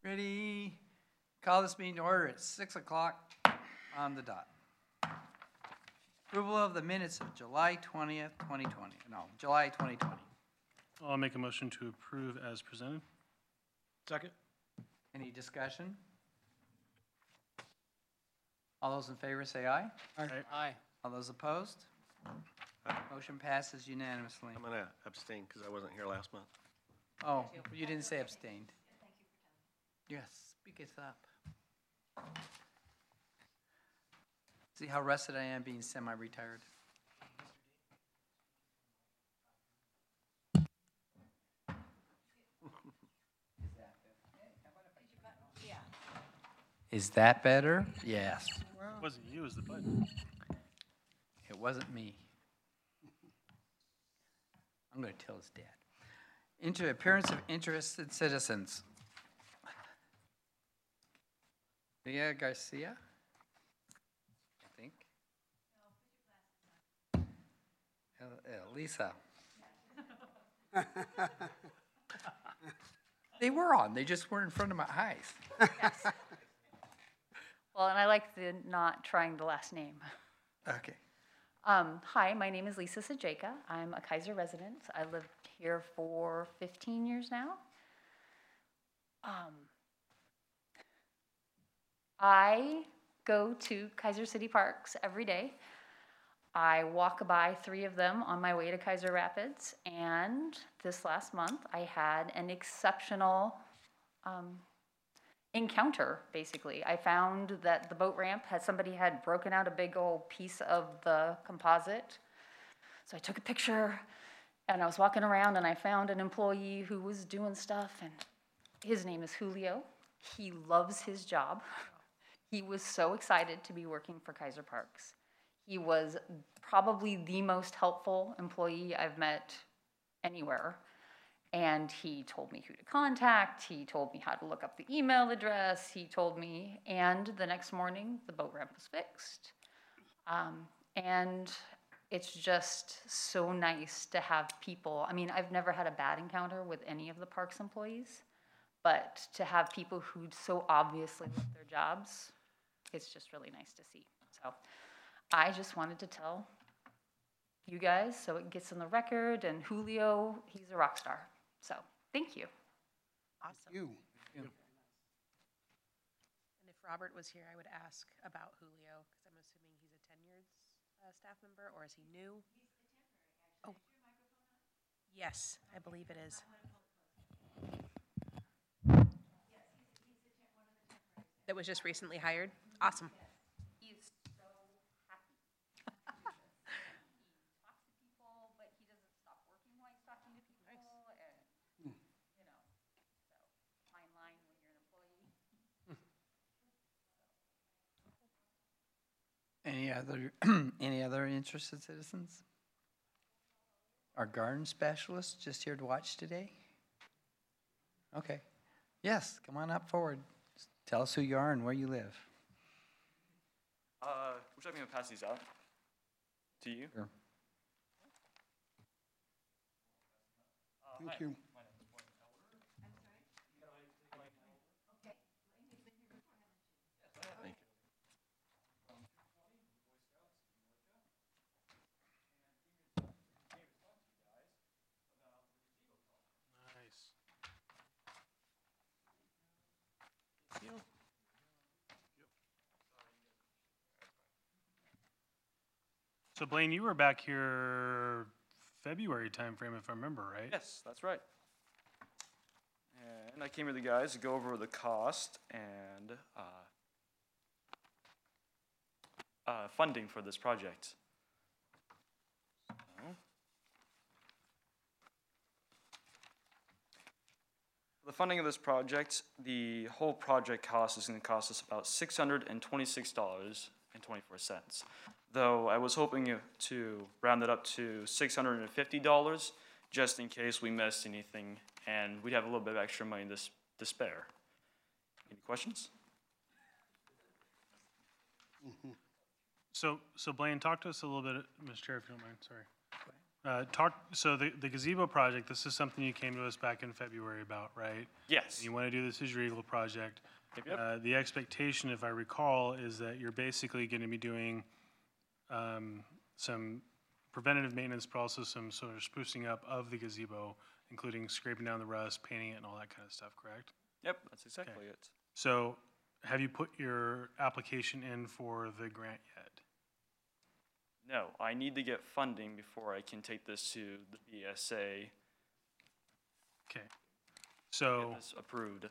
Ready? Call this meeting to order at 6 o'clock on the dot. Approval of the minutes of July 20th, 2020. No, July 2020. I'll make a motion to approve as presented. Second. Any discussion? All those in favor say aye. Aye. All those opposed? Motion passes unanimously. I'm going to abstain because I wasn't here last month. Oh, you didn't say abstained. Yes, speak it up. See how rested I am being semi-retired. Is that better? Yes. It wasn't you, it was the button. It wasn't me. I'm going to tell his dad. Into appearance of interested citizens. Leah Garcia, I think. Lisa. They were on, they just weren't in front of my eyes. Yes. Well, and I like the not trying the last name. Okay. Hi, my name is Lisa Sajeka. I'm a Kaiser resident. I lived here for 15 years now. I go to Kaiser City Parks every day. I walk by 3 of them on my way to Kaiser Rapids, and this last month I had an exceptional encounter, basically. I found that the boat ramp somebody had broken out a big old piece of the composite. So I took a picture and I was walking around and I found an employee who was doing stuff, and his name is Julio. He loves his job. He was so excited to be working for Kaiser Parks. He was probably the most helpful employee I've met anywhere. And he told me who to contact, he told me how to look up the email address, he told me, and the next morning, the boat ramp was fixed. And it's just so nice to have people, I mean, I've never had a bad encounter with any of the parks employees, but to have people who so obviously love their jobs, it's just really nice to see. So I just wanted to tell you guys so it gets in the record, and Julio, he's a rock star. So, thank you. Awesome. You. And if Robert was here, I would ask about Julio, because I'm assuming he's a tenured staff member, or is he new? He's the temporary, actually. Oh. Yes, I believe it is. That was just recently hired? Awesome. He's so happy. He talks to people, but he doesn't stop working while he's talking to people. And, you know, so fine line when you're an employee. Any other interested citizens? Our garden specialist just here to watch today? Okay. Yes, come on up forward. Tell us who you are and where you live. Would you like me to pass these out to you? Sure. Thank you. Thank you. Nice. So Blaine, you were back here February timeframe, if I remember right? Yes, that's right. And I came with the guys to go over the cost and funding for this project. So, the funding of this project, the whole project cost is going to cost us about $626.24. Though I was hoping to round it up to $650 just in case we missed anything and we'd have a little bit of extra money to spare. Any questions? So Blaine, talk to us a little bit, Mr. Chair, if you don't mind, sorry. So the gazebo project, this is something you came to us back in February about, right? Yes. You want to do this as your Eagle project. Yep. The expectation, if I recall, is that you're basically going to be doing some preventative maintenance, but also some sort of sprucing up of the gazebo, including scraping down the rust, painting it, and all that kind of stuff, correct? Yep, that's exactly it. So have you put your application in for the grant yet? No, I need to get funding before I can take this to the BSA, Okay. So. get this approved.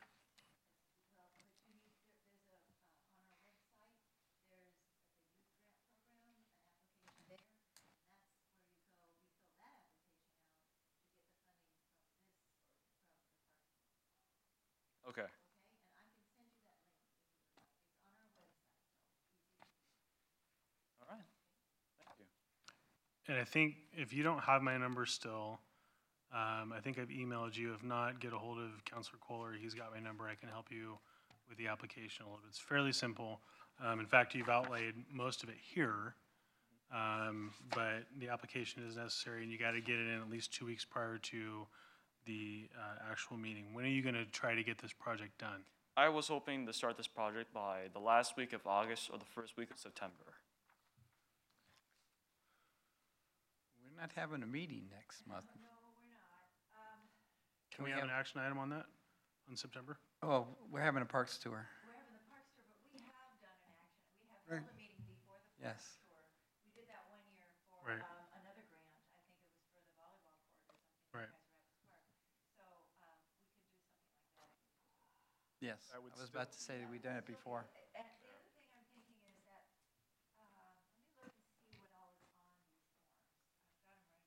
Okay. All right, thank you. And I think if you don't have my number still, I think I've emailed you. If not, get a hold of Counselor Kohler. He's got my number. I can help you with the application a little bit. It's fairly simple. In fact, you've outlaid most of it here, but the application is necessary, and you got to get it in at least 2 weeks prior to the actual meeting. When are you going to try to get this project done? I was hoping to start this project by the last week of August or the first week of September. We're not having a meeting next month. Can we have an action item on that, on September? Oh, we're having a parks tour. We're having the parks tour, but we have done an action. We have Right. held a meeting before the Yes. parks tour. We did that one year for Right. Another grant. I think it was for the volleyball court or something. Right. At Rapids Park. So we could do something like that. Yes, I was about to say that we've done it before. And the other thing I'm thinking is that, let me look and see what all is on these forms. I've got them right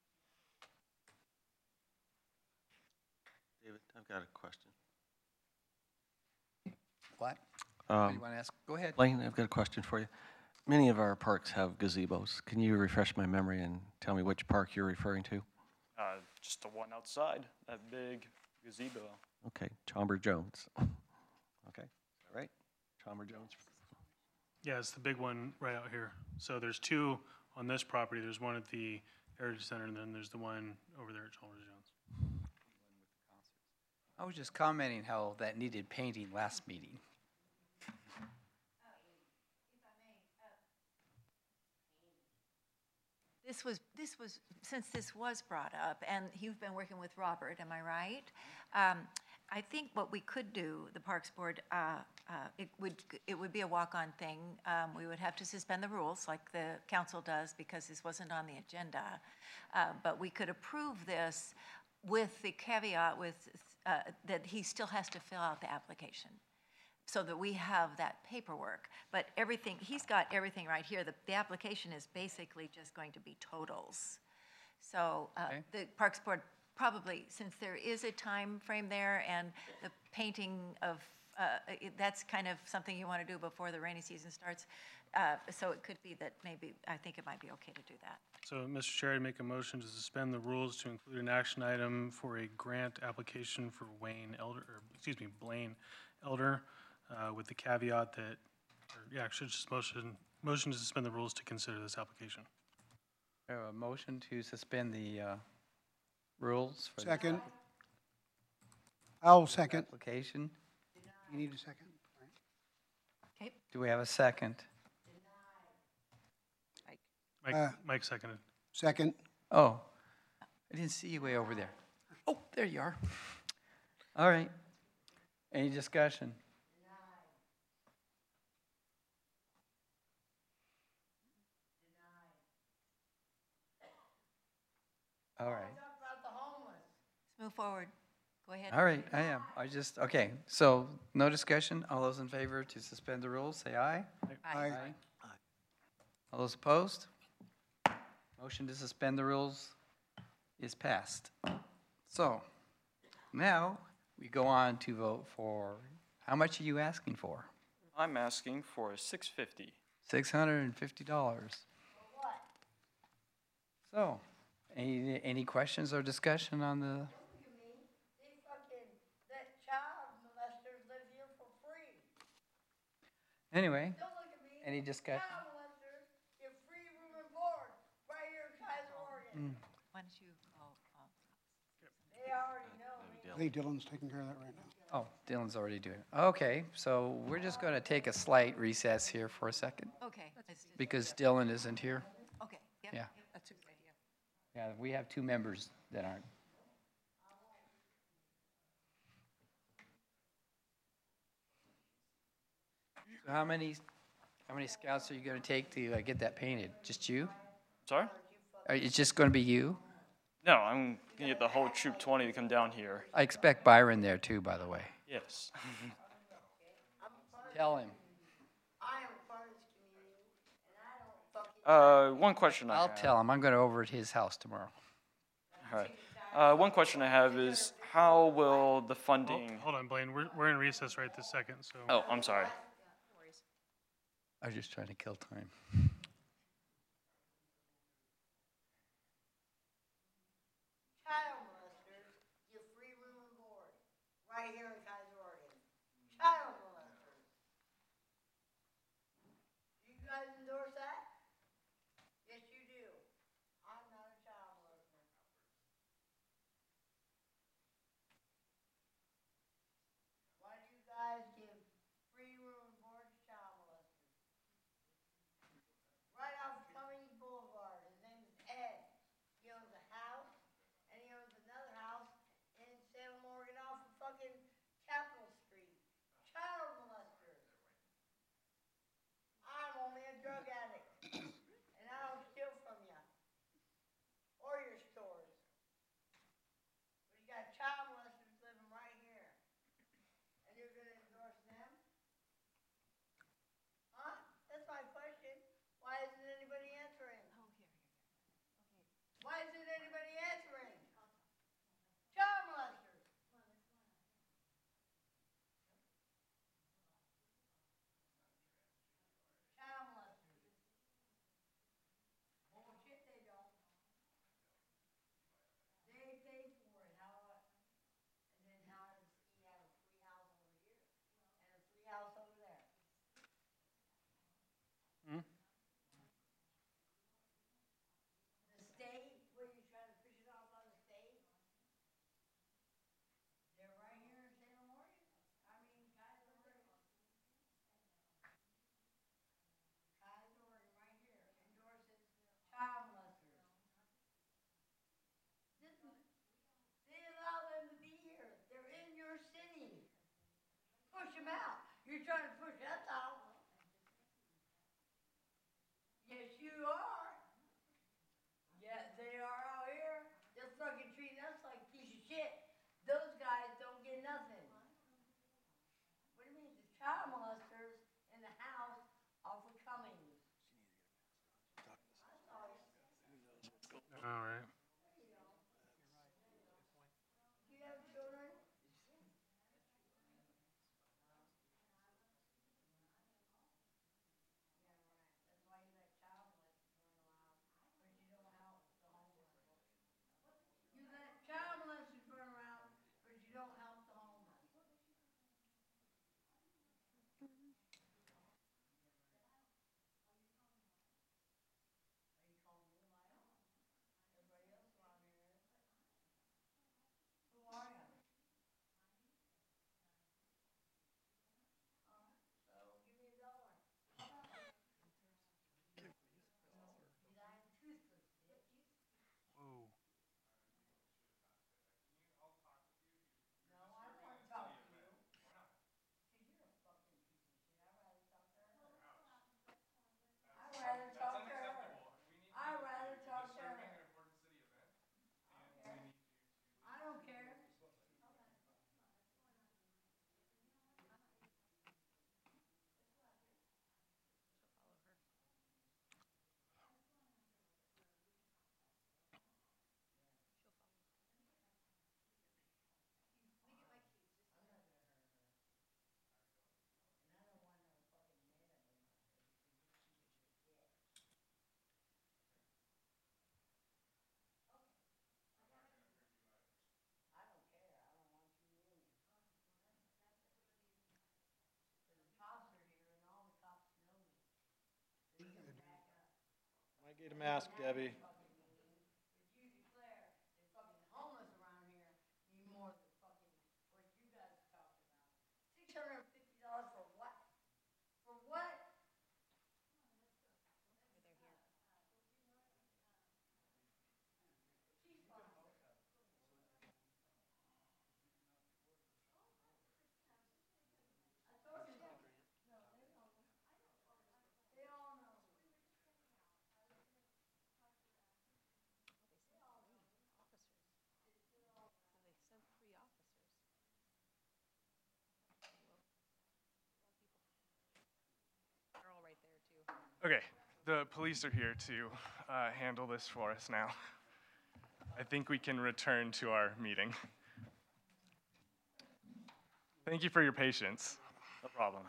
here. David, I've got a question. What? What do you Um, want to ask? Go ahead. Blaine, I've got a question for you. Many of our parks have gazebos. Can you refresh my memory and tell me which park you're referring to? Just the one outside, that big gazebo. Okay, Chomber Jones. Okay, all right, Chomber Jones. Yeah, it's the big one right out here. So there's two on this property. There's one at the Heritage Center, and then there's the one over there at Chalmers Jones. I was just commenting how that needed painting last meeting. Since this was brought up, and you've been working with Robert, am I right? I think what we could do, the Parks Board, it would be a walk-on thing. We would have to suspend the rules like the council does because this wasn't on the agenda. But we could approve this with the caveat that he still has to fill out the application so that we have that paperwork. But everything, he's got everything right here. The application is basically just going to be totals. So Okay. the Parks Board probably, since there is a time frame there and the painting of, that's kind of something you want to do before the rainy season starts. So it could be that maybe, I think it might be okay to do that. So, Mr. Chair, I'd make a motion to suspend the rules to include an action item for a grant application for Blaine Elder, with the caveat that, actually just motion to suspend the rules to consider this application. We have a motion to suspend the rules for the Second. I'll second. application. You need a second? Okay, Do we have a second? Mike seconded. Second. Oh, I didn't see you way over there. Oh, there you are. All right. Any discussion? All right. let's move forward. Go ahead. All right, I am. Okay, so no discussion. All those in favor to suspend the rules, say aye. Aye. All those opposed? Motion to suspend the rules is passed. So, now we go on to vote for, how much are you asking for? I'm asking for $650. $650. So, any questions or discussion on the, That child molesters live here for free. anyway, Don't look at me. any discussion? Child molesters get free room and board right here in Kaiser, Oregon. One don't you call, They already know me. I think Dylan's taking care of that right now. Oh, Dylan's already doing it. Okay, so we're just going to take a slight recess here for a second okay, because Dylan isn't here. okay, yep. Yeah. That's a good idea. Yeah, we have two members that aren't. So how many scouts are you going to take to get that painted? Just you? Sorry? It's just going to be you? No, I'm gonna get the whole Troop 20 to come down here. I expect Byron there too, by the way. Yes. Tell him. I am a part of this community, and I don't fucking. One question I I'll have. tell him. I'm going to over at his house tomorrow. All right. One question I have is how will the funding? Hold on, Blaine, we're in recess right this second, so. Oh, I'm sorry. I was just trying to kill time. Child molesters get free room and board right here in Kaiser, Oregon. Child molesters. You guys endorse that? Yes, you do. I'm not a child molester. Why do you guys give free room and board to child molesters? Right off Cummings Boulevard. His name is Ed. He owns a house, and he owns another house in Salem, Oregon, off of fucking Capitol Street. Child molesters. I'm only a drug addict, and I don't steal from you or your stores. But you got child molesters living right here, and you're gonna endorse them? Huh? That's my question. Why isn't anybody answering? Why isn't anybody answering? Child molesters. Child molesters. Bullshit, they don't. They pay for it. And then how does he have a free house over here and a free house over there? The state, what are you trying to push it off on the state? They're right here in Salem, Oregon. Kaiser, Oregon. Kaiser, Oregon, right here, endorses child molesters. They allow them to be here. They're in your city. Push them out. You're trying to push us out. Yes, you are. Yeah, they are out here. They're fucking treating us like piece of shit. Those guys don't get nothing. What do you mean? The child molesters in the house off of Cummings. All right. Do you have children? That's why you let child molesters run around, but you don't help the homeless. You let child molesters run around, but you don't help the homeless. Are you calling me my own? Everybody else around here is. Who are you? All right, so give me $1. Because I'm toothless, bitch. Whoa. No, I don't want to talk to you. Why not? Because you're a fucking piece of shit. I'd rather talk to her. I'd rather talk to her. I'd rather talk to her. I don't care. I don't care. I don't want you near me. Because the cops are here and all the cops know me. So you can back up. Might get a mask, Debbie. But you declare Okay, the police are here to handle this for us now. I think we can return to our meeting. Thank you for your patience. No problem.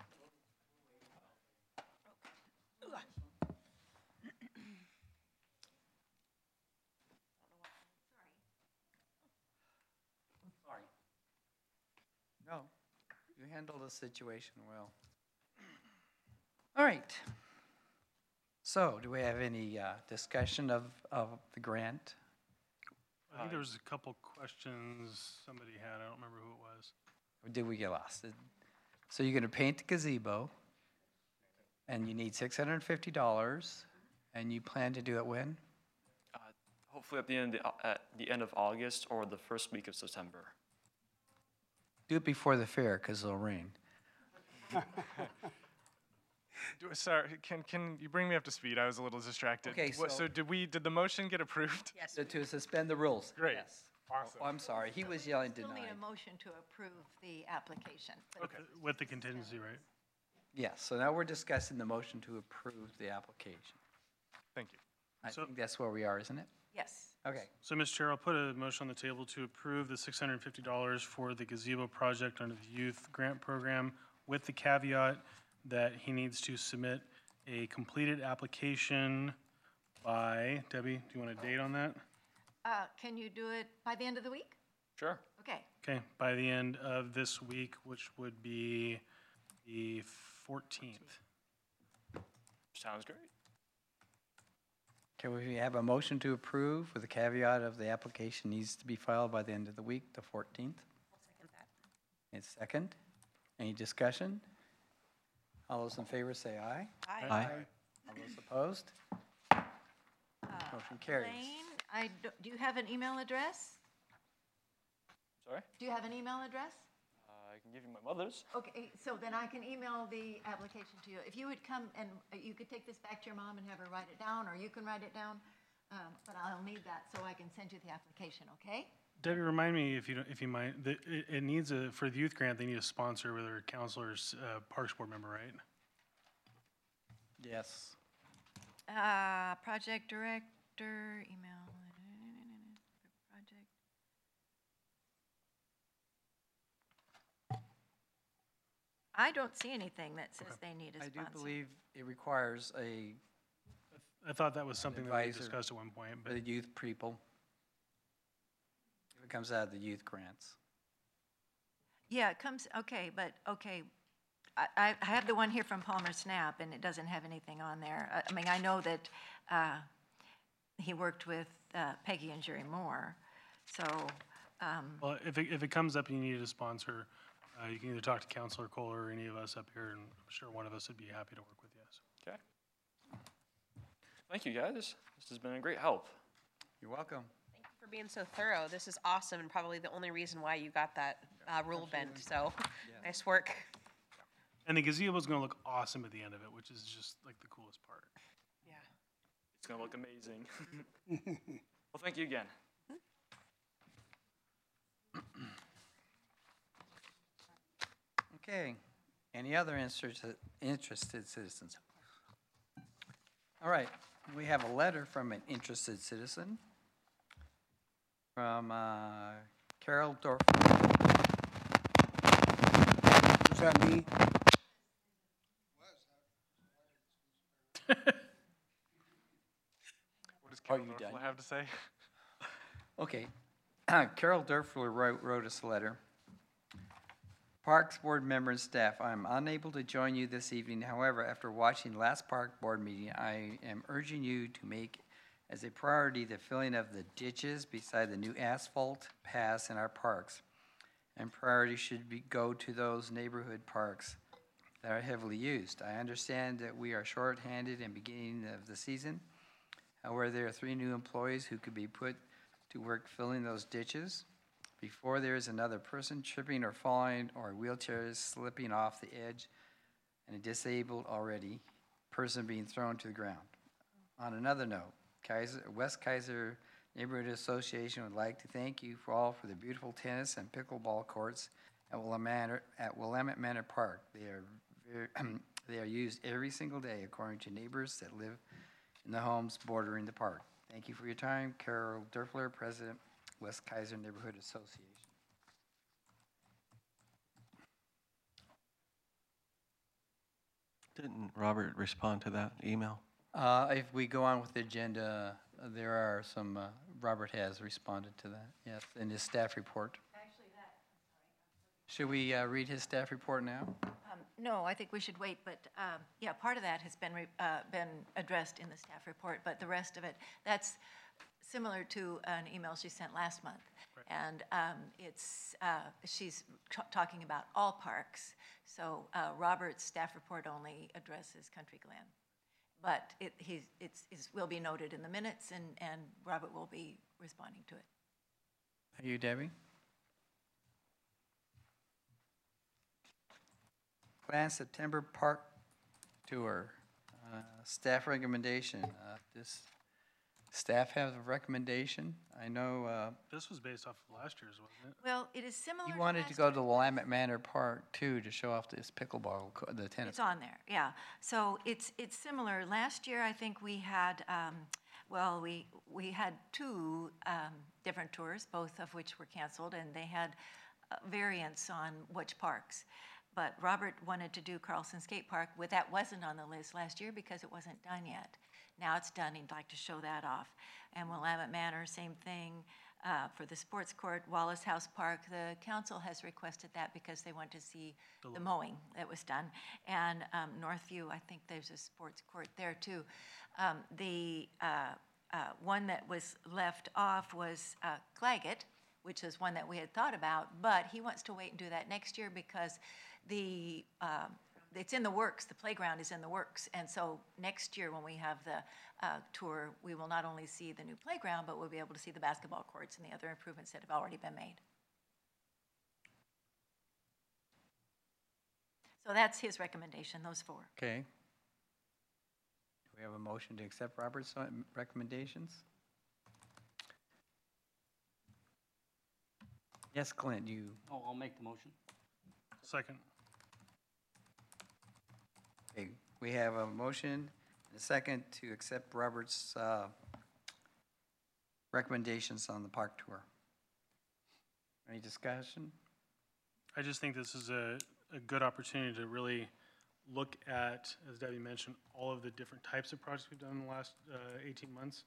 Sorry. No, you handled the situation well. All right. So, do we have any discussion of the grant? I think there was a couple questions somebody had. I don't remember who it was. Or did we get lost? So you're gonna paint the gazebo, and you need $650, and you plan to do it when? Hopefully at the end of August or the first week of September. Do it before the fair, because it'll rain. Sorry, can you bring me up to speed? I was a little distracted. Okay, So did the motion get approved? Yes. To suspend the rules. Great. Yes. Awesome. Oh, I'm sorry, he was yelling Still need denied. a motion to approve the application. Okay. With the contingency, right? Yes, so now we're discussing the motion to approve the application. Thank you. I So- think that's where we are, isn't it? Yes. Okay. So, Mr. Chair, I'll put a motion on the table to approve the $650 for the gazebo project under the youth grant program with the caveat that he needs to submit a completed application by, Debbie, do you want a date on that? Can you do it by the end of the week? Sure. Okay. Okay, by the end of this week, which would be the 14th. Sounds great. Can we have a motion to approve with the caveat of the application needs to be filed by the end of the week, the 14th? I'll second that. And second, any discussion? All those in favor say aye. Aye. All those opposed? Motion carries. Elaine, do you have an email address? Sorry? Do you have an email address? I can give you my mother's. Okay, so then I can email the application to you. If you would come and you could take this back to your mom and have her write it down, or you can write it down, but I'll need that so I can send you the application, okay? Debbie, remind me if you mind, it needs for the youth grant, they need a sponsor, whether counselor's, Parks Board member, right? Yes. Project director, email, project. I don't see anything that says they need a I sponsor. do believe it requires a, I thought that was something that we Advisor. discussed at one point, but the youth people. If it comes out of the youth grants. Yeah, it comes, okay, but, okay. I have the one here from Palmer Snap, and it doesn't have anything on there. I mean, I know that he worked with Peggy and Jerry Moore, so, well, if it comes up and you need a sponsor, you can either talk to Counselor Kohler or any of us up here, and I'm sure one of us would be happy to work with you. So. Okay. Thank you, guys. This has been a great help. You're welcome. Thank you for being so thorough. This is awesome and probably the only reason why you got that rule bent. So nice work. And the gazebo is going to look awesome at the end of it, which is just like the coolest part. Yeah. It's going to look amazing. Well, thank you again. Okay, any other interested citizens? All right, we have a letter from an interested citizen from Carol Dorf. Is that me? What does Are Carol you Dorfler done? have to say? Okay, Carol Durfler wrote us a letter. Parks Board member and staff, I'm unable to join you this evening. However, after watching last Park Board meeting, I am urging you to make as a priority the filling of the ditches beside the new asphalt paths in our parks. And priority should go to those neighborhood parks that are heavily used. I understand that we are short-handed in beginning of the season. However, there are 3 new employees who could be put to work filling those ditches before there is another person tripping or falling or wheelchairs slipping off the edge and a disabled already person being thrown to the ground. On another note, West Kaiser Neighborhood Association would like to thank you for the beautiful tennis and pickleball courts at Willamette Manor Park. They are They are used every single day according to neighbors that live in the homes bordering the park. Thank you for your time. Carol Durfler, President, West Kaiser Neighborhood Association. Didn't Robert respond to that email? If we go on with the agenda, there are some, Robert has responded to that, yes, in his staff report. Should we read his staff report now? No, I think we should wait, but yeah, part of that has been addressed in the staff report, but the rest of it, that's similar to an email she sent last month. And she's talking about all parks. So Robert's staff report only addresses Country Glen. But it will be noted in the minutes, and Robert will be responding to it. Are you, Debbie? Planned September park tour. Staff recommendation. Does staff have a recommendation? I know This was based off of last year's, wasn't it? Well, it is similar. you wanted to go to Willamette Manor Park too to show off this pickleball, the tennis. It's on there, yeah. So it's similar. Last year, I think we had, we had two different tours, both of which were canceled, and they had variants on which parks. But Robert wanted to do Carlson Skate Park. That wasn't on the list last year because it wasn't done yet. Now it's done, he'd like to show that off. And Willamette Manor, same thing. For the sports court, Wallace House Park, the council has requested that because they want to see the mowing that was done. And Northview, I think there's a sports court there too. The one that was left off was Claggett, which is one that we had thought about, but he wants to wait and do that next year because it's in the works, the playground is in the works. And so next year when we have the tour, we will not only see the new playground, but we'll be able to see the basketball courts and the other improvements that have already been made. So that's his recommendation, those four. Okay. Do we have a motion to accept Robert's recommendations? Yes, Clint, you. Oh, I'll make the motion. Second. Okay, we have a motion and a second to accept Robert's recommendations on the park tour. Any discussion? I just think this is a good opportunity to really look at, as Debbie mentioned, all of the different types of projects we've done in the last 18 months.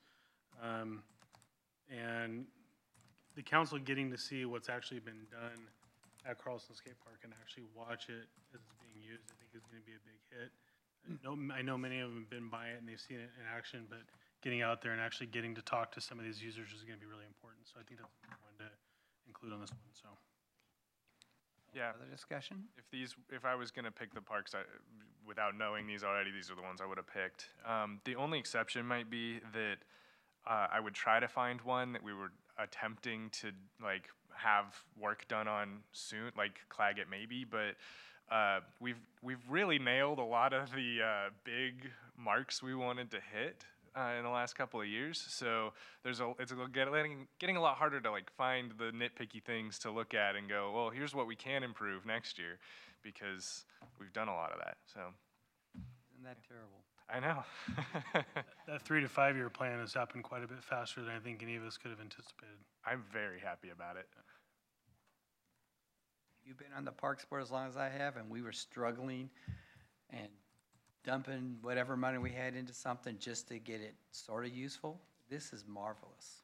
And the council getting to see what's actually been done at Carlson Skate Park and actually watch it as it's being used, I think is going to be a big hit. I know many of them have been by it and they've seen it in action, but getting out there and actually getting to talk to some of these users is going to be really important. So I think that's one to include on this one. So. Yeah. Other discussion? If I was gonna pick the parks, without knowing these already, these are the ones I would have picked. The only exception might be that I would try to find one that we were attempting to like have work done on soon, like Claggett maybe, but we've really nailed a lot of the big marks we wanted to hit in the last couple of years. So it's getting a lot harder to like find the nitpicky things to look at and go, well, here's what we can improve next year, because we've done a lot of that. So Isn't that terrible? I know. That 3 to 5 year plan has happened quite a bit faster than I think any of us could have anticipated. I'm very happy about it. You've been on the Parks Board as long as I have, and we were struggling and dumping whatever money we had into something just to get it sort of useful. This is marvelous.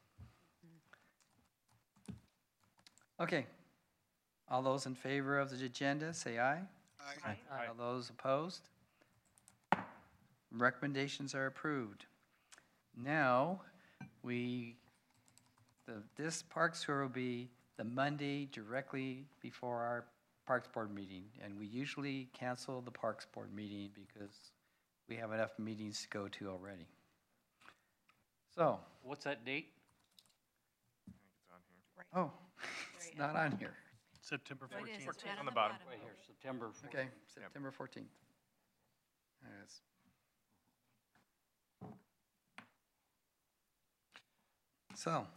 Okay. All those in favor of the agenda, say aye. Aye. All those opposed? Recommendations are approved. Now, this Parks Tour will be the Monday directly before our Parks Board meeting, and we usually cancel the Parks Board meeting because we have enough meetings to go to already. So, What's that date? I think it's on here. oh, it's not on here. September Oh, it is. 14th. It's right On the bottom. Right here, September 14th. Okay, September 14th. Yes. So,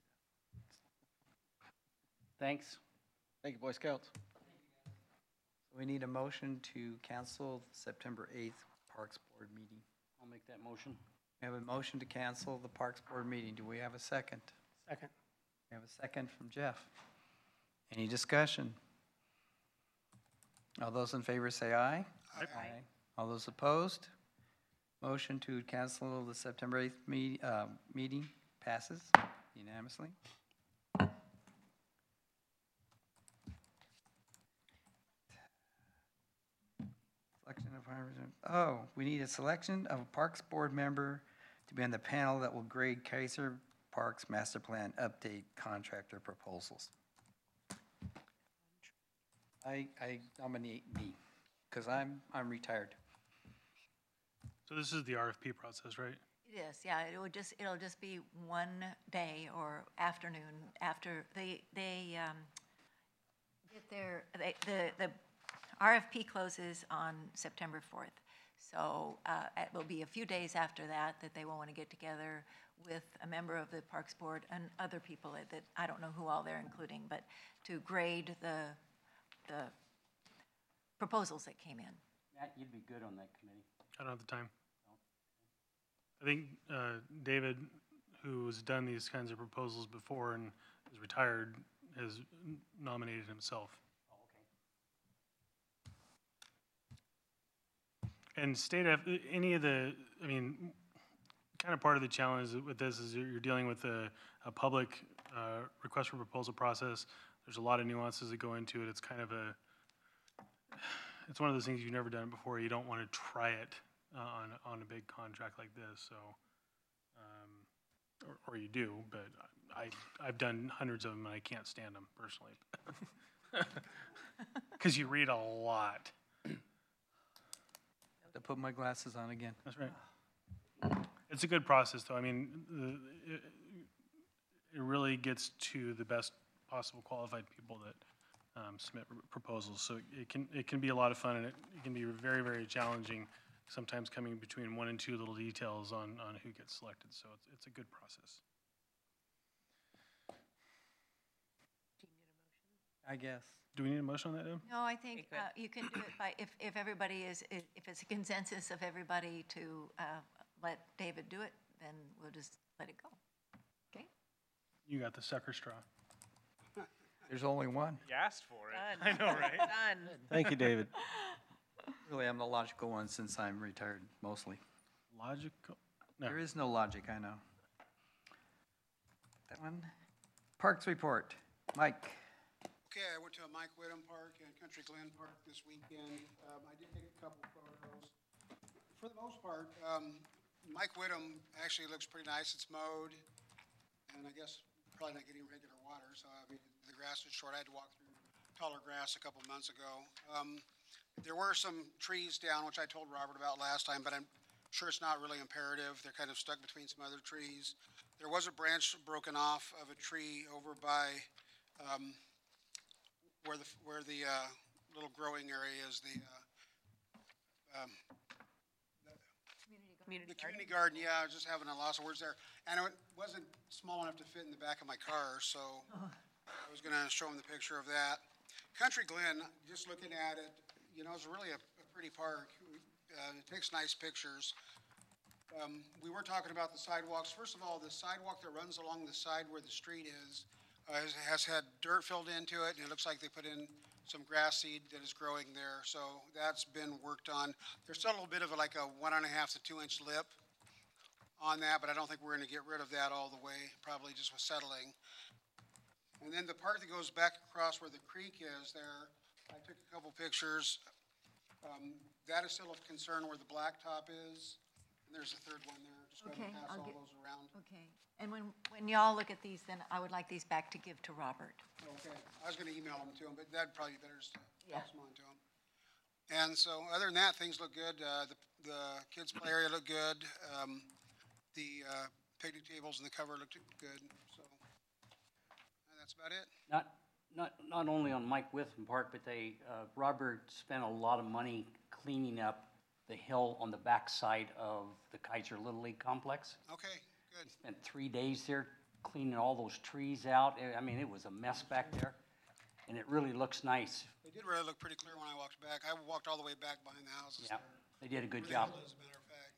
Thanks. Thank you, Boy Scouts. We need a motion to cancel the September 8th Parks Board meeting. I'll make that motion. We have a motion to cancel the Parks Board meeting. Do we have a second? Second. We have a second from Jeff. Any discussion? All those in favor say aye. Aye. All those opposed? Motion to cancel the September 8th meeting passes unanimously. Selection of, we need a selection of a Parks Board member to be on the panel that will grade Kaiser Parks Master Plan Update Contractor Proposals. I nominate me, because I'm retired. So this is the RFP process, right? It is, yeah, it'll just be one day or afternoon after they get their, the RFP closes on September 4th. So it will be a few days after that they will want to get together with a member of the Parks Board and other people that I don't know who all they're including, but to grade the proposals that came in. Matt, you'd be good on that committee. I don't have the time. I think David, who has done these kinds of proposals before and is retired, has nominated himself. Oh, okay. And state, any of the, I mean, kind of part of the challenge with this is you're dealing with a public request for proposal process. There's a lot of nuances that go into it. It's kind of it's one of those things you've never done it before. You don't want to try it on a big contract like this, so, or you do, but I've done hundreds of them and I can't stand them personally. Because you read a lot. To put my glasses on again. That's right. It's a good process, though. I mean, it really gets to the best possible qualified people that submit proposals. So it can be a lot of fun, and it can be very, very challenging, sometimes coming between one and two little details on who gets selected. So it's a good process. I guess. Do we need a motion on that, Deb? No, I think you can do it by, if everybody is, if it's a consensus of everybody to let David do it, then we'll just let it go. Okay? You got the sucker straw. There's only one. You asked for it. I know, right? Done. Thank you, David. Really, I'm the logical one since I'm retired, mostly. Logical? No. There is no logic, I know. That one. Parks report. Mike. Okay, I went to a Mike Whittem Park and Country Glen Park this weekend. I did take a couple photos. For the most part, Mike Whittem actually looks pretty nice. It's mowed, and I guess probably not getting regular water, so I mean, the grass is short. I had to walk through taller grass a couple months ago. There were some trees down, which I told Robert about last time, but I'm sure it's not really imperative. They're kind of stuck between some other trees. There was a branch broken off of a tree over by where the little growing area is, the community garden. Yeah, I was just having a loss of words there. And it wasn't small enough to fit in the back of my car, so I was going to show him the picture of that. Country Glen, just looking at it, you know, it's really a pretty park. It takes nice pictures. We were talking about the sidewalks. First of all, the sidewalk that runs along the side where the street is has had dirt filled into it, and it looks like they put in some grass seed that is growing there. So that's been worked on. There's still a little bit of like a 1.5 to 2 inch lip on that, but I don't think we're going to get rid of that all the way, probably just with settling. And then the part that goes back across where the creek is there, I took a couple pictures. That is still of concern where the blacktop is. And there's a third one there. Just going to pass all those around. Okay, and when y'all look at these, then I would like these back to give to Robert. Okay, I was going to email them to him, but that'd probably be better just to Yeah. pass them on to him. And so, other than that, things look good. The kids' play area looked good. The picnic tables and the cover looked good. So that's about it. Not only on Mike Whittem Park, but Robert spent a lot of money cleaning up the hill on the backside of the Kaiser Little League complex. Okay, good. Spent 3 days there cleaning all those trees out. I mean, it was a mess back there. and it really looks nice. They did really look pretty clear when I walked back. I walked all the way back behind the houses. Yeah, they did a good Really job. good, as a matter of fact.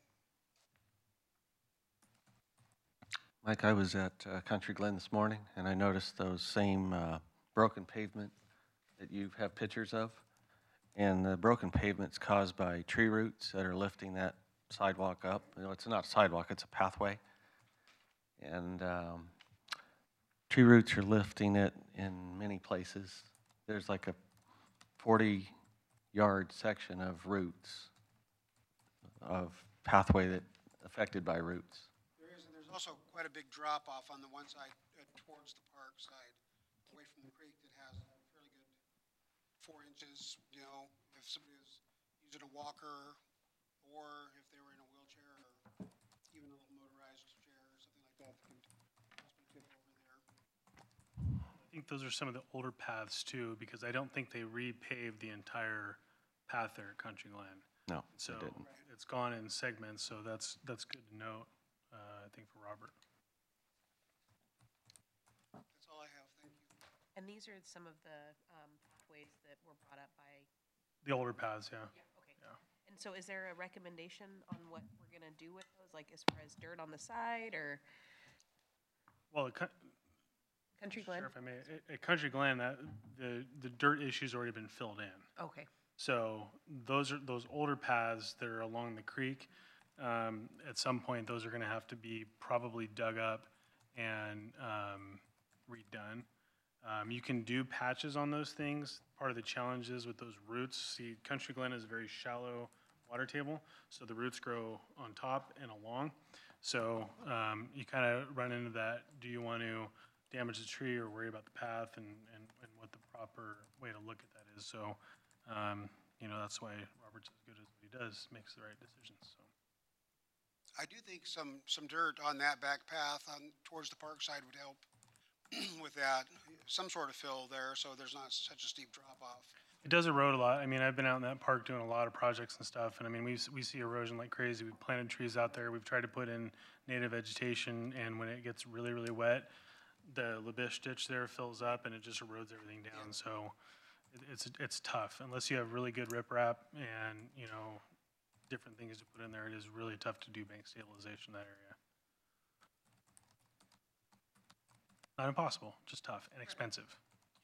Mike, I was at Country Glen this morning, and I noticed those same broken pavement that you have pictures of. And the broken pavement's caused by tree roots that are lifting that sidewalk up. You know, it's not a sidewalk, it's a pathway. And tree roots are lifting it in many places. There's like a 40-yard section of roots, of pathway that affected by roots. There is, and there's also quite a big drop off on the one side towards the park side, away from the creek, that has a fairly good 4 inches, you know, if somebody was using a walker or if they were in a wheelchair or even a little motorized chair or something like that that can possibly tip over there. I think those are some of the older paths too, because I don't think they repaved the entire path there at Country Glen. No, So they didn't. it's gone in segments, so that's good to note, I think, for Robert. That's all I have, thank you. And these are some of the pathways that were brought up by, The older paths, yeah. okay. Yeah. And so is there a recommendation on what we're gonna do with those, like as far as dirt on the side or Well, Country Glen? Sure, if I may, at Country Glen, the dirt issue's already been filled in. Okay, So those older paths that are along the creek. At some point, those are going to have to be probably dug up and redone. You can do patches on those things. Part of the challenge is with those roots. See, Country Glen is a very shallow water table, so the roots grow on top and along. So you kind of run into that. Do you want to damage the tree or worry about the path and what the proper way to look at that is? So, that's why Robert's as good as what he does, makes the right decisions. So. I do think some dirt on that back path towards the park side would help with that. Some sort of fill there so there's not such a steep drop off. It does erode a lot. I mean, I've been out in that park doing a lot of projects and stuff, and I mean, we see erosion like crazy. We've planted trees out there. We've tried to put in native vegetation, and when it gets really, really wet, the Labish ditch there fills up, and it just erodes everything down. Yeah. So it's tough. Unless you have really good riprap and, different things to put in there, it is really tough to do bank stabilization in that area. Not impossible, just tough and expensive.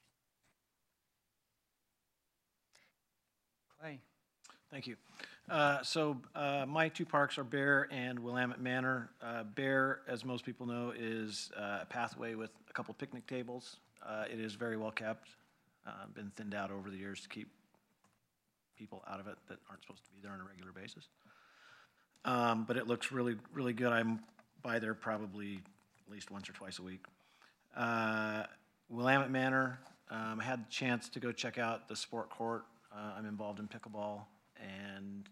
Clay. Thank you. My two parks are Bear and Willamette Manor. Bear, as most people know, is a pathway with a couple of picnic tables. It is very well kept, been thinned out over the years to keep people out of it that aren't supposed to be there on a regular basis. But it looks really, really good. I'm by there probably at least once or twice a week. Willamette Manor, I had the chance to go check out the sport court. I'm involved in pickleball, and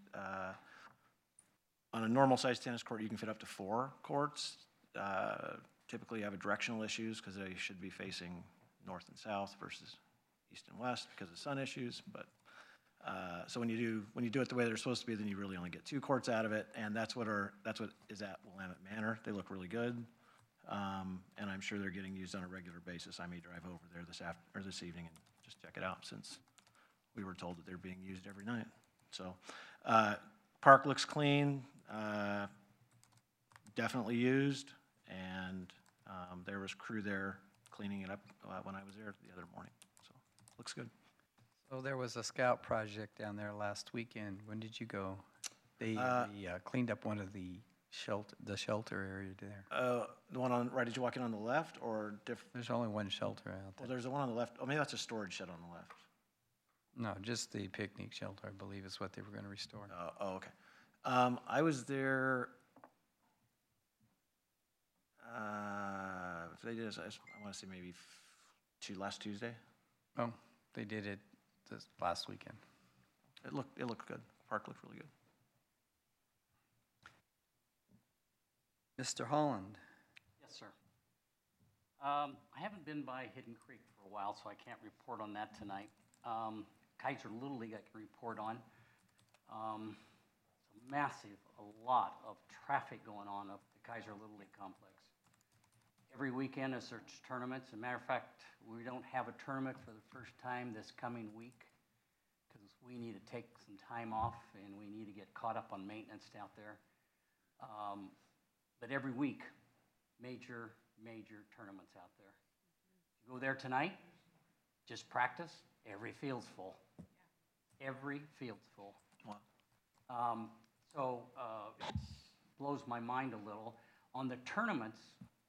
on a normal sized tennis court, you can fit up to 4 courts. Typically, you have directional issues because they should be facing north and south versus east and west because of sun issues. But so when you do it the way they're supposed to be, then you really only get 2 courts out of it, and that's what is at Willamette Manor. They look really good, and I'm sure they're getting used on a regular basis. I may drive over there this evening and just check it out since we were told that they're being used every night. So, park looks clean, definitely used, and there was crew there cleaning it up when I was there the other morning. So, looks good. So there was a scout project down there last weekend. When did you go? They cleaned up one of the shelter area there. The one on right as you walk in on the left, or different? There's only one shelter out there. Well, there's the one on the left. Oh, maybe that's a storage shed on the left. No, just the picnic shelter, I believe, is what they were going to restore. Okay. I was there. If they did, I want to say maybe last Tuesday. Oh, they did it this last weekend. It looked good. Park looked really good. Mr. Holland. Yes, sir. I haven't been by Hidden Creek for a while, so I can't report on that tonight. Kaiser Little League I can report on. It's a lot of traffic going on up the Kaiser Little League complex. Every weekend is there's tournaments. As a matter of fact, we don't have a tournament for the first time this coming week because we need to take some time off and we need to get caught up on maintenance out there. But every week, major tournaments out there. You go there tonight, just practice, every field's full. Every field's full. Wow. So it blows my mind a little. On the tournaments,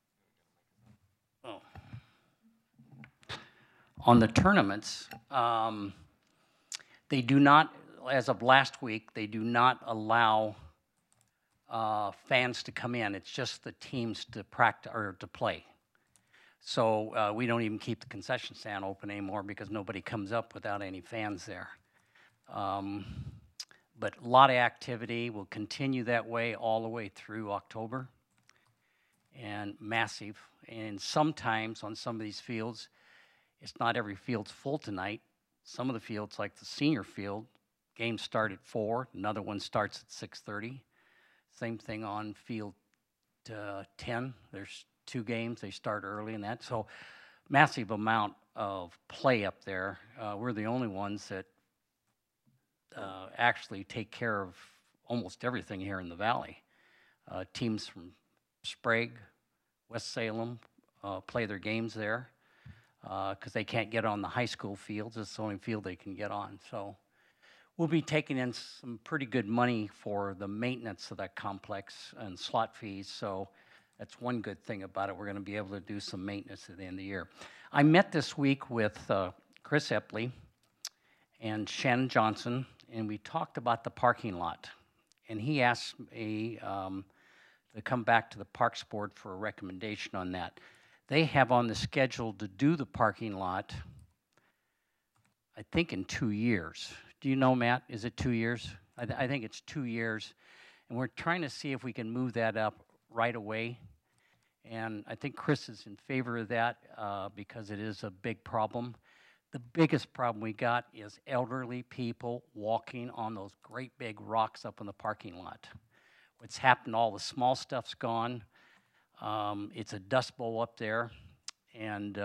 they do not, as of last week, they do not allow fans to come in. It's just the teams to practice or to play. So we don't even keep the concession stand open anymore because nobody comes up without any fans there. But a lot of activity will continue that way all the way through October, and massive. And sometimes on some of these fields, it's not every field's full tonight. Some of the fields, like the senior field, games start at 4, another one starts at 6:30. Same thing on field 10. There's 2 games, they start early and that. So massive amount of play up there. We're the only ones that actually take care of almost everything here in the valley. Teams from Sprague, West Salem play their games there because they can't get on the high school fields. It's the only field they can get on. So we'll be taking in some pretty good money for the maintenance of that complex and slot fees. So that's one good thing about it. We're going to be able to do some maintenance at the end of the year. I met this week with Chris Epley and Shannon Johnson, and we talked about the parking lot. And he asked me to come back to the Parks Board for a recommendation on that. They have on the schedule to do the parking lot, I think in 2 years. Do you know, Matt? Is it 2 years? I think it's 2 years. And we're trying to see if we can move that up right away. And I think Chris is in favor of that because it is a big problem. The biggest problem we got is elderly people walking on those great big rocks up in the parking lot. What's happened, all the small stuff's gone. It's a dust bowl up there. And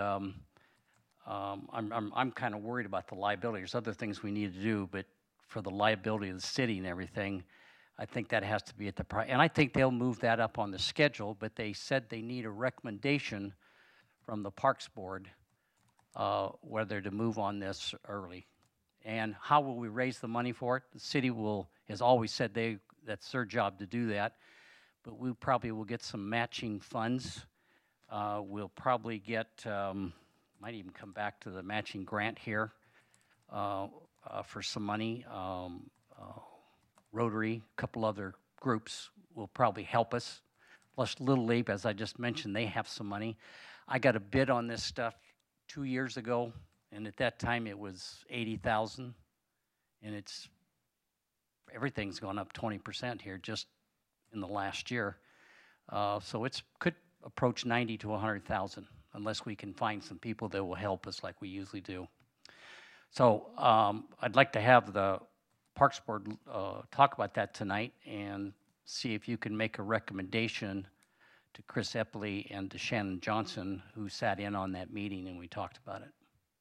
I'm kind of worried about the liability. There's other things we need to do, but for the liability of the city and everything, I think that has to be at the price. And I think they'll move that up on the schedule, but they said they need a recommendation from the Parks Board whether to move on this early. And how will we raise the money for it? The city has always said that's their job to do that, but we probably will get some matching funds. We'll probably get, might even come back to the matching grant here for some money. Rotary, a couple other groups will probably help us. Plus Little League, as I just mentioned, they have some money. I got a bid on this stuff 2 years ago, and at that time it was $80,000, and everything's gone up 20% here just in the last year. So it could approach 90 to 100,000 unless we can find some people that will help us like we usually do. So I'd like to have the Parks Board talk about that tonight and see if you can make a recommendation to Chris Epley and to Shannon Johnson, who sat in on that meeting and we talked about it.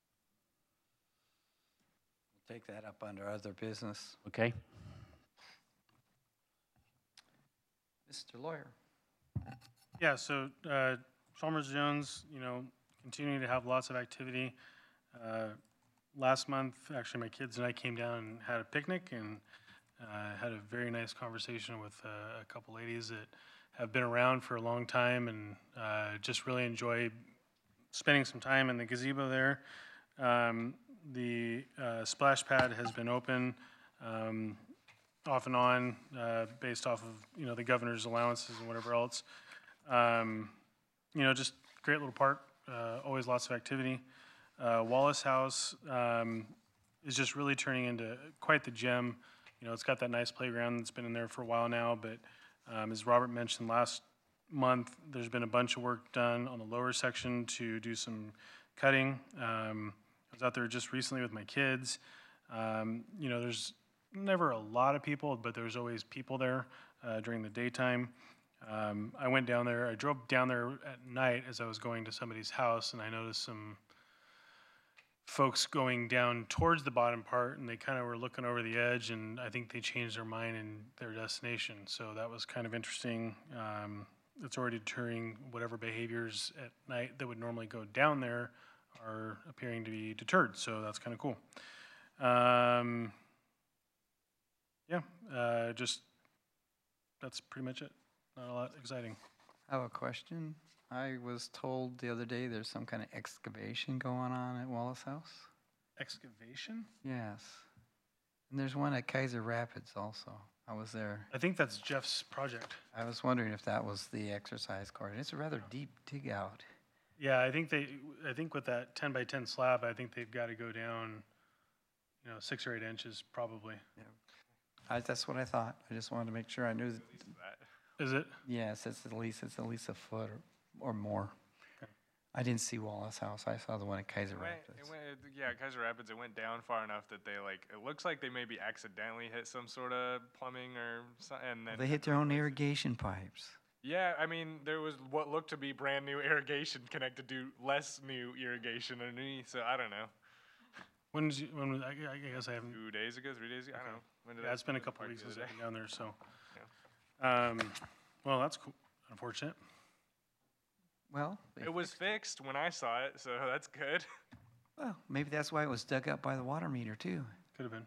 We'll take that up under other business. Okay? Mr. Lawyer. Yeah, so Chalmers Jones, continuing to have lots of activity. Last month, actually, my kids and I came down and had a picnic and had a very nice conversation with a couple ladies that have been around for a long time and just really enjoy spending some time in the gazebo there. The splash pad has been open off and on based off of the governor's allowances and whatever else. Just great little park, always lots of activity. Wallace House is just really turning into quite the gem. It's got that nice playground that's been in there for a while now, but as Robert mentioned last month, there's been a bunch of work done on the lower section to do some cutting. I was out there just recently with my kids. There's never a lot of people, but there's always people there during the daytime. I went down there, I drove down there at night as I was going to somebody's house, and I noticed some folks going down towards the bottom part, and they kind of were looking over the edge, and I think they changed their mind in their destination. So that was kind of interesting. It's already deterring whatever behaviors at night that would normally go down there are appearing to be deterred. So that's kind of cool. Just that's pretty much it. Not a lot exciting. I have a question. I was told the other day there's some kind of excavation going on at Wallace House. Excavation? Yes. And there's one at Kaiser Rapids also. I was there. I think that's Jeff's project. I was wondering if that was the exercise court. It's a rather deep dig out. Yeah, I think with that 10 by 10 slab, I think they've got to go down, 6 or 8 inches probably. Yeah. That's what I thought. I just wanted to make sure I knew. Is it? Yes, it's at least a foot or more. Okay. I didn't see Wallace House. I saw the one at Kaiser Rapids. Kaiser Rapids, it went down far enough that they it looks like they maybe accidentally hit some sort of plumbing or something. And then They hit their own irrigation pipes. Yeah, I mean, there was what looked to be brand new irrigation connected to less new irrigation underneath, so I don't know. When was I guess I haven't. 2 days ago, 3 days ago? I don't know. When did Yeah, it's been a the couple park weeks the since other I've day? been down there, so. Well, that's cool. Unfortunate. Well, It was fixed when I saw it, so that's good. well, maybe that's why it was dug up by the water meter too. Could have been.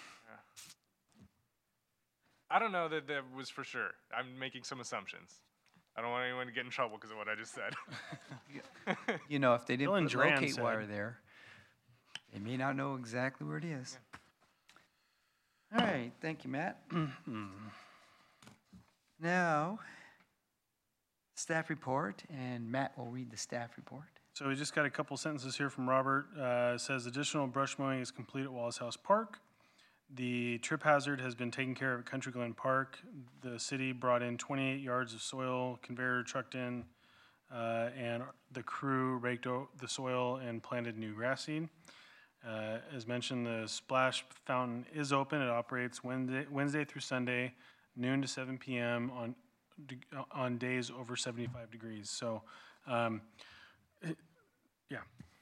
I don't know that was for sure. I'm making some assumptions. I don't want anyone to get in trouble because of what I just said. If they didn't Dylan put Duran locate said- wire there, they may not know exactly where it is. All right, thank you, Matt. Now, staff report, and Matt will read the staff report. So we just got a couple sentences here from Robert. It says additional brush mowing is complete at Wallace House Park. The trip hazard has been taken care of at Country Glen Park. The city brought in 28 yards of soil, conveyor trucked in, and the crew raked the soil and planted new grass seed. As mentioned, the splash fountain is open. It operates Wednesday through Sunday, noon to 7 p.m. on days over 75 degrees. So, yeah.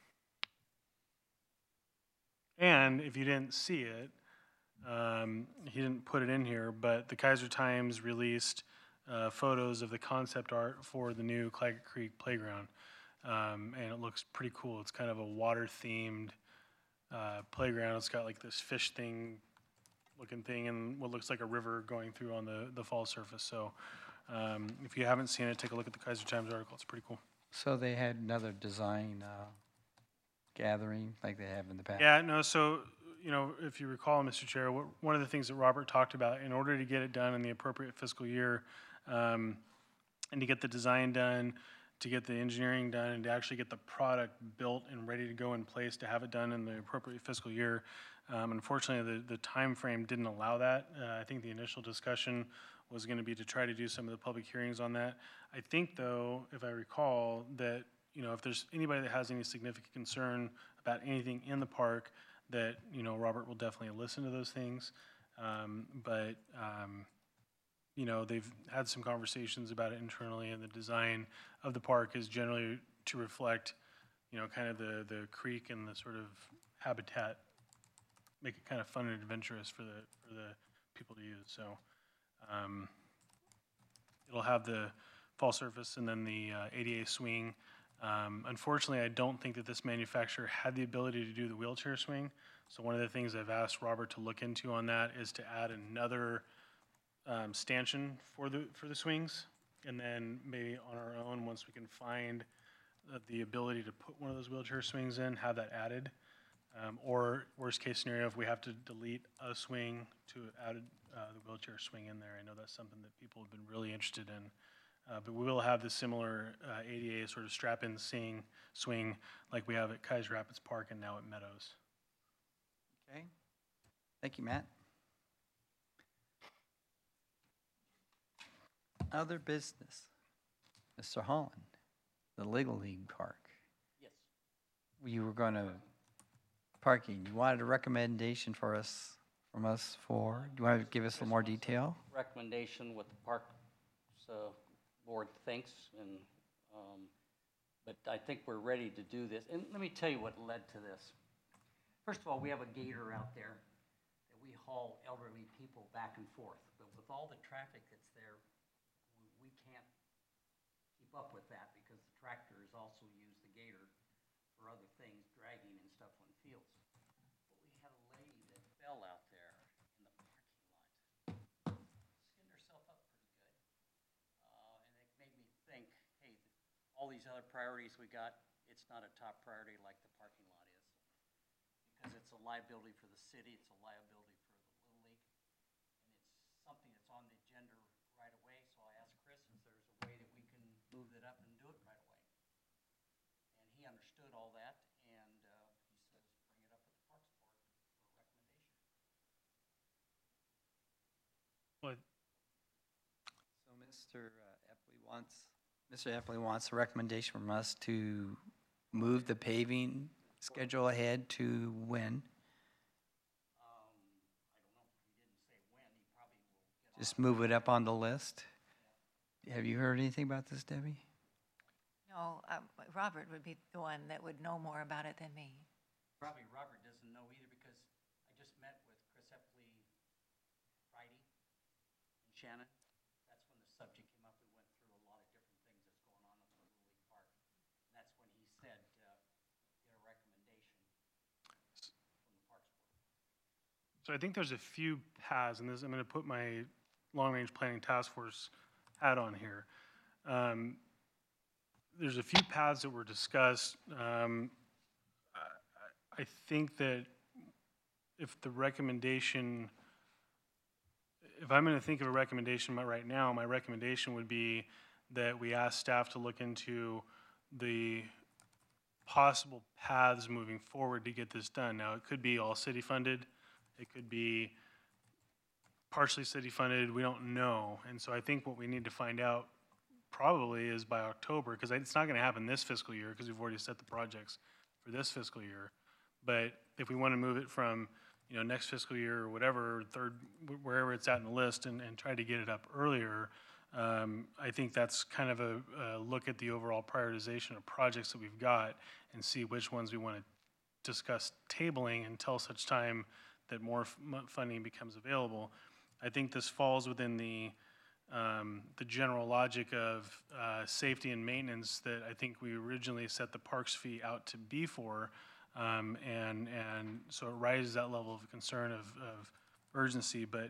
And if you didn't see it, he didn't put it in here, but the Kaiser Times released photos of the concept art for the new Claggett Creek Playground, and it looks pretty cool. It's kind of a water-themed playground. It's got like this fish looking thing and what looks like a river going through on the fall surface. So if you haven't seen it, take a look at the Kaiser Times article. It's pretty cool. So they had another design gathering like they have in the past? Yeah, no, so, if you recall, Mr. Chair, one of the things that Robert talked about, in order to get it done in the appropriate fiscal year, and to get the design done, to get the engineering done, and to actually get the product built and ready to go in place to have it done in the appropriate fiscal year, unfortunately, the time frame didn't allow that. I think the initial discussion was going to be to try to do some of the public hearings on that. I think, though, if I recall, that if there's anybody that has any significant concern about anything in the park, that Robert will definitely listen to those things. They've had some conversations about it internally, and the design of the park is generally to reflect, kind of the creek and the sort of habitat, make it kind of fun and adventurous for the people to use. So it'll have the fall surface and then the ADA swing. Unfortunately, I don't think that this manufacturer had the ability to do the wheelchair swing. So one of the things I've asked Robert to look into on that is to add another stanchion for the swings, and then maybe on our own, once we can find the ability to put one of those wheelchair swings in, have that added. Or worst case scenario, if we have to delete a swing, to add the wheelchair swing in there. I know that's something that people have been really interested in. But we will have the similar ADA sort of strap-in swing like we have at Kaiser Rapids Park and now at Meadows. Okay. Thank you, Matt. Other business. Mr. Holland, the Legal League Park. Yes. You were going to, parking, you wanted a recommendation from us for, do you want to give us a little more detail? Recommendation with the park's board thinks, and, but I think we're ready to do this. And let me tell you what led to this. First of all, we have a gator out there that we haul elderly people back and forth. But with all the traffic that's there, we can't keep up with that because the tractors also use the gator for other things, dragging and stuff on fields. But we had a lady that fell out there in the parking lot, skinned herself up pretty good. And it made me think, hey, all these other priorities we got, it's not a top priority like the parking lot is. Because it's a liability for the city, it's a liability for the Little League, and it's something that's on the agenda right away. So I asked Chris if there's a way that we can move it up and do it right away. And he understood all that, and he says, bring it up at the Parks Board for a recommendation. Well, So Mr. Epley wants a recommendation from us to move the paving schedule ahead to when? I don't know, he didn't say when, he probably will get Just move it up on the list? Have you heard anything about this, Debbie? No, Robert would be the one that would know more about it than me. Probably Robert doesn't know either because I just met with Chris Epley Friday and Shannon. That's when the subject came up. We went through a lot of different things that's going on at the Little League Park. And that's when he said, get a recommendation from the Parks Board. so I think there's a few paths, and this, I'm going to put my long-range planning task force hat on here. There's a few paths that were discussed. I think that if the recommendation, if I'm going to think of a recommendation right now, my recommendation would be that we ask staff to look into the possible paths moving forward to get this done. Now, it could be all city funded. It could be partially city funded. We don't know. And so I think what we need to find out probably is by October, because it's not going to happen this fiscal year because we've already set the projects for this fiscal year. But if we want to move it from, next fiscal year or whatever, wherever it's at in the list and try to get it up earlier, I think that's kind of a look at the overall prioritization of projects that we've got and see which ones we want to discuss tabling until such time that more funding becomes available. I think this falls within the general logic of safety and maintenance that I think we originally set the parks fee out to be for. And so it raises that level of concern of urgency. But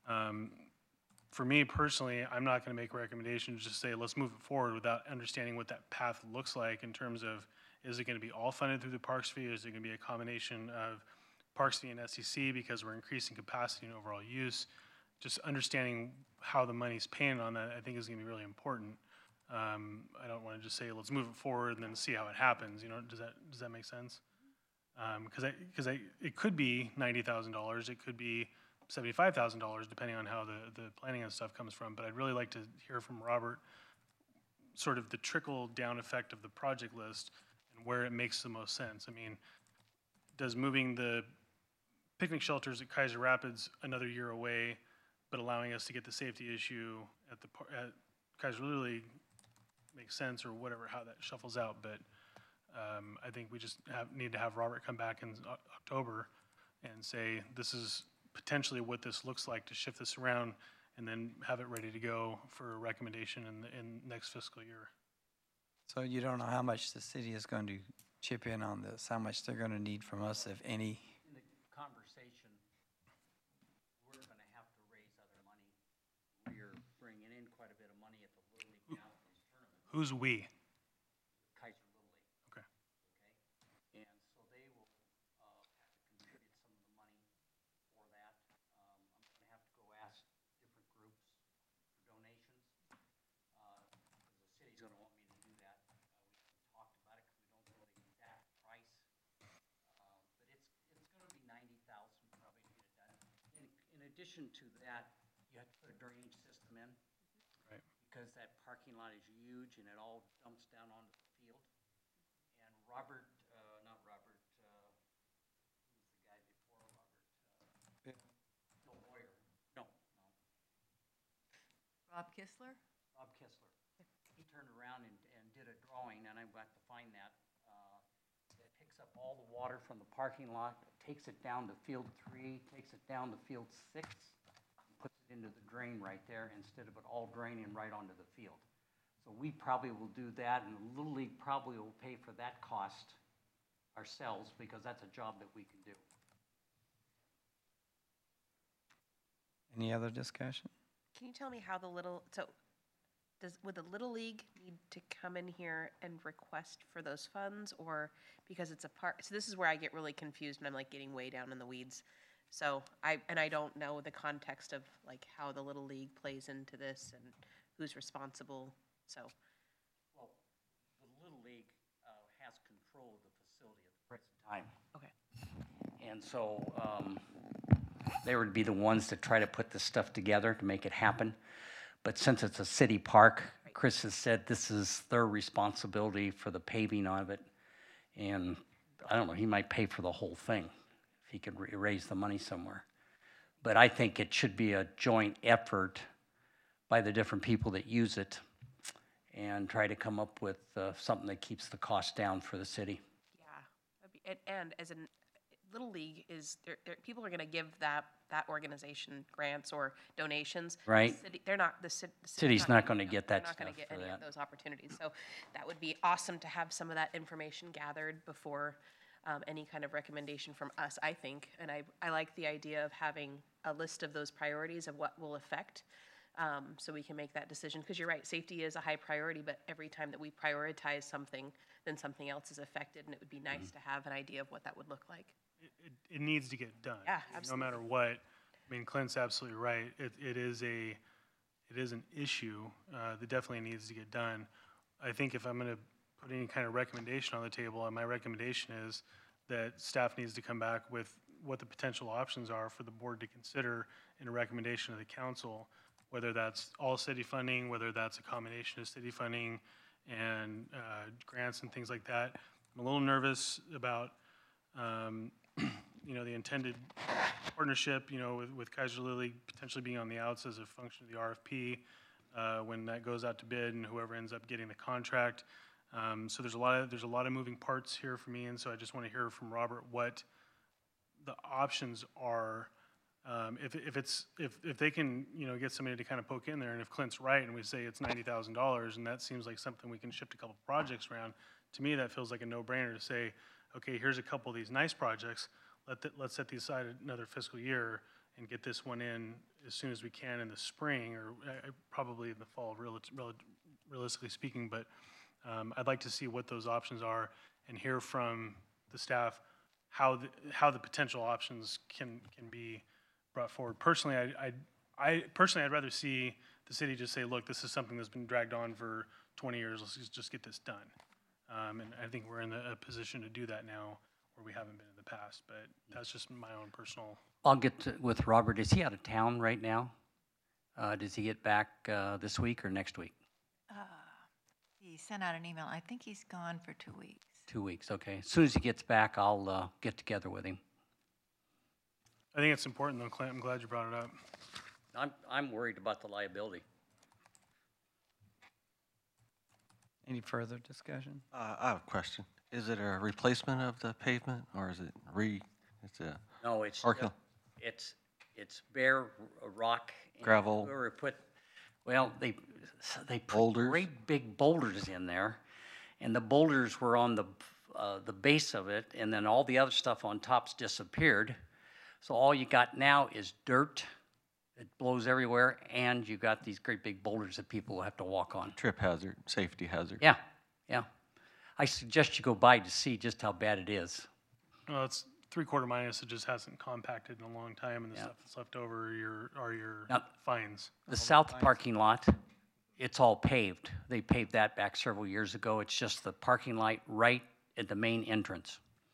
for me personally, I'm not going to make recommendations, just say, let's move it forward without understanding what that path looks like in terms of, is it going to be all funded through the parks fee? Is it going to be a combination of parks fee and SEC because we're increasing capacity and overall use? Just understanding how the money's paying on that, I think, is going to be really important. I don't want to just say, let's move it forward and then see how it happens. Does that make sense? Because it could be $90,000, it could be $75,000, depending on how the planning and stuff comes from. But I'd really like to hear from Robert sort of the trickle-down effect of the project list and where it makes the most sense. I mean, does moving the picnic shelters at Kaiser Rapids another year away, but allowing us to get the safety issue at Kaiser Lily make sense, or whatever, how that shuffles out? But I think we just need to have Robert come back in October and say, this is potentially what this looks like to shift this around, and then have it ready to go for a recommendation in next fiscal year. So you don't know how much the city is going to chip in on this, how much they're going to need from us, if any? In the conversation, we're going to have to raise other money. We're bringing in quite a bit of money at the Little League Outcomes Tournament. Who's we? Kaiser Little League. Okay. Okay, and so they will have to contribute some of the money for that. I'm going to have to go ask different groups for donations, because the city's going to want me to do that. We haven't talked about it because we don't know the exact price, but it's going to be $90,000 probably to get it done. In addition to that, you have to put a drainage system in. Right. Because that parking lot is huge and it all dumps down onto the field. And Robert, not Robert, who was the guy before Robert? No, Boyer. No. Rob Kistler? Rob Kistler. turned around and did a drawing, and I've got to find that. It picks up all the water from the parking lot, takes it down to field 3, takes it down to field 6, and puts it into the drain right there instead of it all draining right onto the field. So we probably will do that, and the Little League probably will pay for that cost ourselves, because that's a job that we can do. Any other discussion? Can you tell me how would the Little League need to come in here and request for those funds, or because it's a part, so this is where I get really confused and I'm like getting way down in the weeds. So I don't know the context of like how the Little League plays into this and who's responsible, so. Well, the Little League has control of the facility at the present time. Okay. And so they would be the ones that try to put this stuff together to make it happen. But since it's a city park, Chris has said this is their responsibility for the paving of it. And I don't know, he might pay for the whole thing if he could raise the money somewhere. But I think it should be a joint effort by the different people that use it and try to come up with something that keeps the cost down for the city. Yeah, and as in Little League is, people are going to give that organization grants or donations. Right. The City's not going to get that stuff. They're not going to get for any that. of those opportunities. So that would be awesome to have some of that information gathered before any kind of recommendation from us, I think. And I like the idea of having a list of those priorities of what will affect, so we can make that decision. Because you're right, safety is a high priority, but every time that we prioritize something, then something else is affected, and it would be nice to have an idea of what that would look like. It needs to get done. Yeah, No absolutely. matter what. I mean, Clint's absolutely right. It is an issue that definitely needs to get done. I think if I'm going to put any kind of recommendation on the table, and my recommendation is that staff needs to come back with what the potential options are for the board to consider in a recommendation to the council, whether that's all city funding, whether that's a combination of city funding and grants and things like that. I'm a little nervous about the intended partnership, with Kaiser Lily potentially being on the outs as a function of the RFP when that goes out to bid and whoever ends up getting the contract. So there's a lot of moving parts here for me, and so I just want to hear from Robert what the options are. If they can get somebody to kind of poke in there, and if Clint's right and we say it's $90,000 and that seems like something we can shift a couple projects around, to me that feels like a no-brainer to say, okay, here's a couple of these nice projects. Let's set these aside another fiscal year and get this one in as soon as we can in the spring, or probably in the fall, realistically speaking. But I'd like to see what those options are and hear from the staff how the potential options can be brought forward. Personally, I'd rather see the city just say, look, this is something that's been dragged on for 20 years. Let's just get this done. And I think we're in a position to do that now where we haven't been in the past, but that's just my own personal. I'll get with Robert. Is he out of town right now? Does he get back this week or next week? He sent out an email. I think he's gone for 2 weeks. 2 weeks, okay. As soon as he gets back, I'll get together with him. I think it's important though, Clint. I'm glad you brought it up. I'm worried about the liability. Any further discussion? I have a question. Is it a replacement of the pavement, or is it it's a No, it's parking lot? it's bare rock. and Gravel. Whoever put, well, they put Boulders. great big boulders in there, and the boulders were on the base of it, and then all the other stuff on top's disappeared. So all you got now is dirt. It blows everywhere, and you got these great big boulders that people will have to walk on. Trip hazard, safety hazard. Yeah, yeah. I suggest you go by to see just how bad it is. Well, it's 3/4 minus. It just hasn't compacted in a long time, and the stuff that's left over are your Now, fines. The south parking lot, it's all paved. They paved that back several years ago. It's just the parking lot right at the main entrance.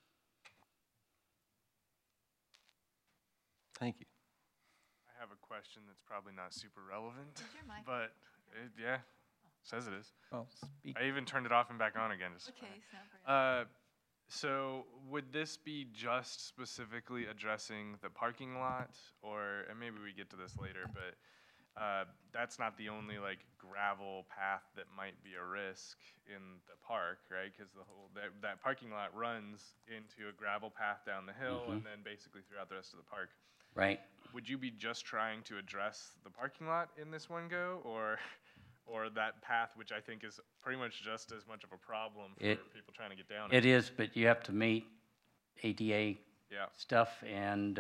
Thank you. I have a question that's probably not super relevant, Is your mic? but yeah, says it is. Well, speak. I even turned it off and back on again. Just Okay, it's not very. So would this be just specifically addressing the parking lot, or, and maybe we get to this later, but that's not the only like gravel path that might be a risk in the park, right? Because the whole that parking lot runs into a gravel path down the hill and then basically throughout the rest of the park. Right. Would you be just trying to address the parking lot in this one go, or that path, which I think is pretty much just as much of a problem for people trying to get down It is, but you have to meet ADA Yeah. stuff, and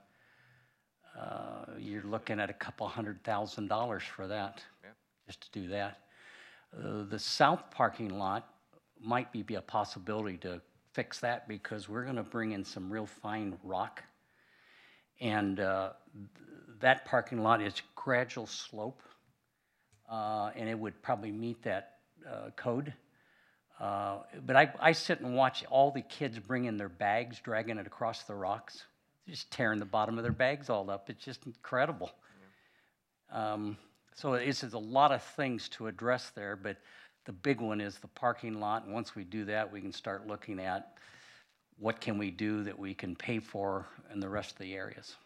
you're looking at a couple $100,000 for that, Yeah. just to do that. The south parking lot might be a possibility to fix that, because we're gonna bring in some real fine rock. And that parking lot is gradual slope, and it would probably meet that code. But I sit and watch all the kids bring in their bags, dragging it across the rocks, just tearing the bottom of their bags all up. It's just incredible. So there's a lot of things to address there, but the big one is the parking lot. And once we do that, we can start looking at what can we do that we can pay for in the rest of the areas.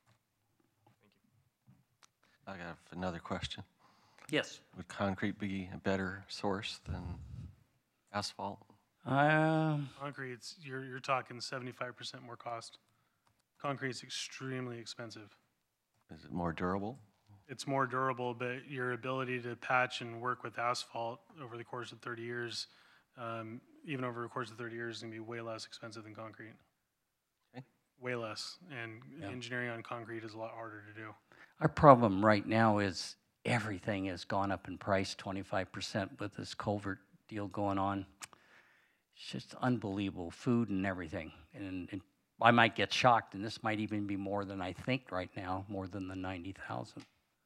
I got another question. Yes. Would concrete be a better source than asphalt? Concrete's, you're talking 75% more cost. Concrete's extremely expensive. Is it more durable? It's more durable, but your ability to patch and work with asphalt over the course of 30 years, even over the course of 30 years, is going to be way less expensive than concrete. Okay. Way less. And engineering on concrete is a lot harder to do. Our problem right now is everything has gone up in price 25% with this culvert deal going on. It's just unbelievable, food and everything. And I might get shocked, and this might even be more than I think right now, more than the 90,000.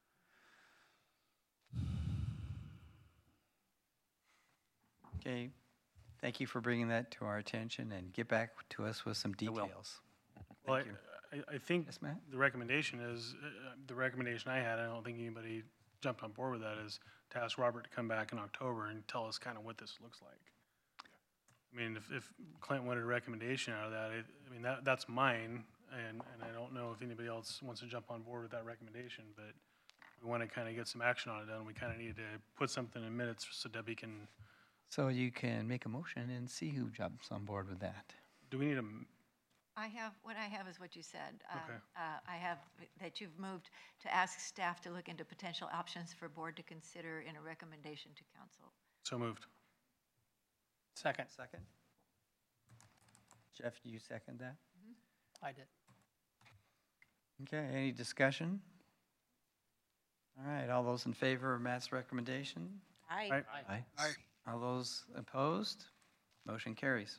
Okay, thank you for bringing that to our attention, and get back to us with some will. details. Well, Thank you. I think Yes, Matt? the recommendation is, the recommendation I had, I don't think anybody jumped on board with that, is to ask Robert to come back in October and tell us kind of what this looks like. I mean, if Clint wanted a recommendation out of that, I mean, that's mine, and I don't know if anybody else wants to jump on board with that recommendation, but we want to kind of get some action on it done. We kind of need to put something in minutes so Debbie can, So you can make a motion and see who jumps on board with that. do we need a, What I have is what you said. Okay. I have that you've moved to ask staff to look into potential options for board to consider in a recommendation to council. so moved. Second. Second? Jeff, do you second that? I did. Okay, any discussion? All right, all those in favor of Matt's recommendation? Right. Aye. Aye. All those opposed? Motion carries.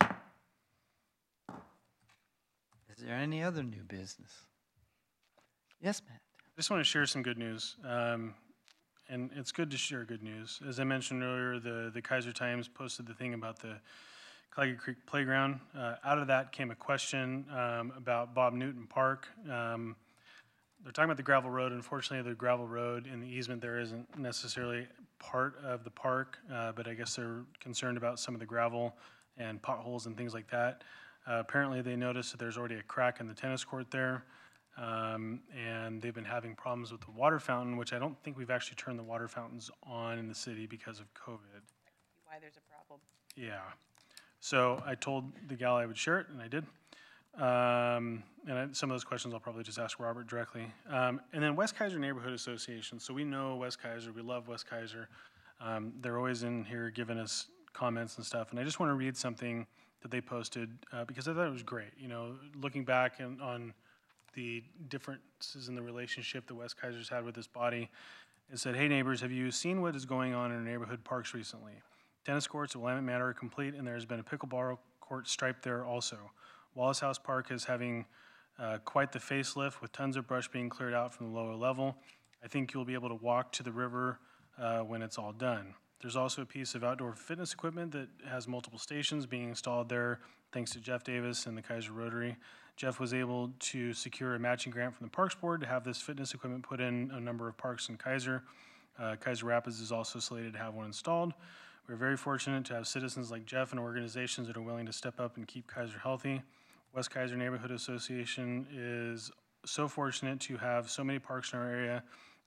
Is there any other new business? Yes, Matt? I just want to share some good news. And it's good to share good news. As I mentioned earlier, the Kaiser Times posted the thing about the Claggett Creek Playground. Out of that came a question about Bob Newton Park. They're talking about the gravel road. Unfortunately, the gravel road in the easement there isn't necessarily part of the park, but I guess they're concerned about some of the gravel and potholes and things like that. Apparently, they noticed that there's already a crack in the tennis court there. And they've been having problems with the water fountain, which I don't think we've actually turned the water fountains on in the city because of COVID. Why there's a problem. Yeah. So I told the gal I would share it, and I did. Some of those questions I'll probably just ask Robert directly. And then West Kaiser Neighborhood Association. So we know West Kaiser. We love West Kaiser. They're always in here giving us comments and stuff. And I just want to read something that they posted because I thought it was great. You know, looking back on the differences in the relationship that West Kaiser's had with this body. It said, "Hey neighbors, have you seen what is going on in our neighborhood parks recently? Tennis courts at Willamette Manor are complete, and there has been a pickleball court striped there also. Wallace House Park is having quite the facelift with tons of brush being cleared out from the lower level. I think you'll be able to walk to the river when it's all done. There's also a piece of outdoor fitness equipment that has multiple stations being installed there thanks to Jeff Davis and the Kaiser Rotary. Jeff was able to secure a matching grant from the Parks Board to have this fitness equipment put in a number of parks in Kaiser. Kaiser Rapids is also slated to have one installed. We're very fortunate to have citizens like Jeff and organizations that are willing to step up and keep Kaiser healthy. West Kaiser Neighborhood Association is so fortunate to have so many parks in our area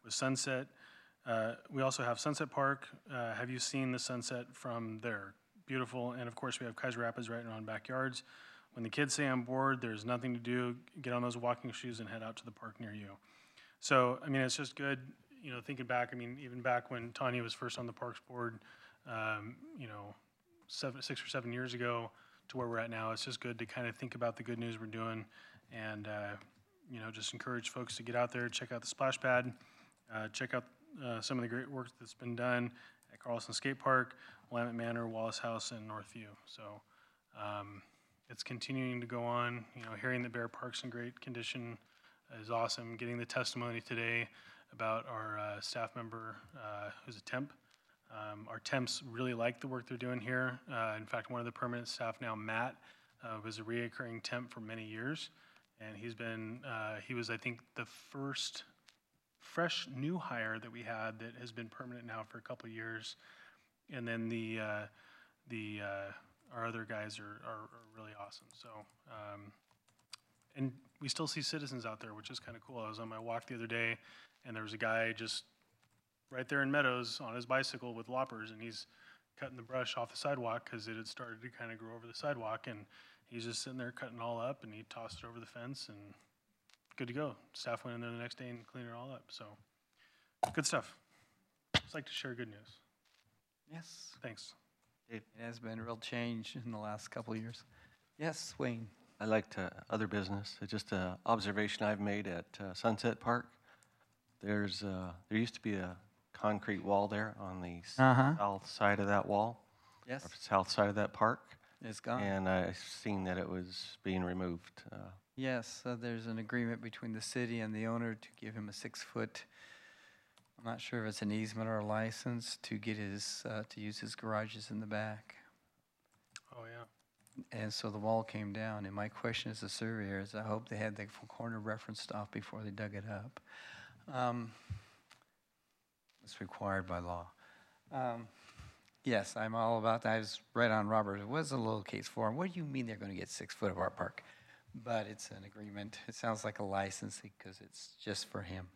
with Sunset. We also have Sunset Park. Have you seen the sunset from there? Beautiful. And of course, we have Kaiser Rapids right in our own backyards. When the kids say I'm bored, there's nothing to do, get on those walking shoes and head out to the park near you. So, I mean, it's just good, you know, thinking back, I mean, even back when Tanya was first on the Parks Board, you know, 6 or 7 years ago to where we're at now, it's just good to kind of think about the good news we're doing and, you know, just encourage folks to get out there, check out the splash pad, check out some of the great work that's been done at Carlson Skate Park, Willamette Manor, Wallace House, and Northview. So it's continuing to go on. You know, hearing that Bear Park's in great condition is awesome. Getting the testimony today about our staff member who's a temp. Our temps really like the work they're doing here. In fact, one of the permanent staff now, Matt, was a reoccurring temp for many years. And he's been, he was, I think, the first fresh new hire that we had that has been permanent now for a couple of years. And then our other guys are really awesome. So, and we still see citizens out there, which is kind of cool. I was on my walk the other day, and there was a guy just right there in Meadows on his bicycle with loppers, and he's cutting the brush off the sidewalk because it had started to kind of grow over the sidewalk, and he's just sitting there cutting it all up, and he tossed it over the fence, and good to go. Staff went in there the next day and cleaned it all up. So, good stuff. Just like to share good news. Yes. Thanks. It has been a real change in the last couple of years. Yes, Wayne. I like to other business. It's just an observation I've made at Sunset Park. There used to be a concrete wall there on the south side of that wall. Yes. Or south side of that park. It's gone. And I've seen that it was being removed. Yes, there's an agreement between the city and the owner to give him a 6-foot, I'm not sure if it's an easement or a license, to get his, to use his garages in the back. Oh, yeah. And so the wall came down, and my question as a surveyor is I hope they had the corner referenced off before they dug it up. It's required by law. Yes, I'm all about that. I was right on Robert. It was a little case for him. What do you mean they're going to get 6 foot of our park? But it's an agreement. It sounds like a license because it's just for him.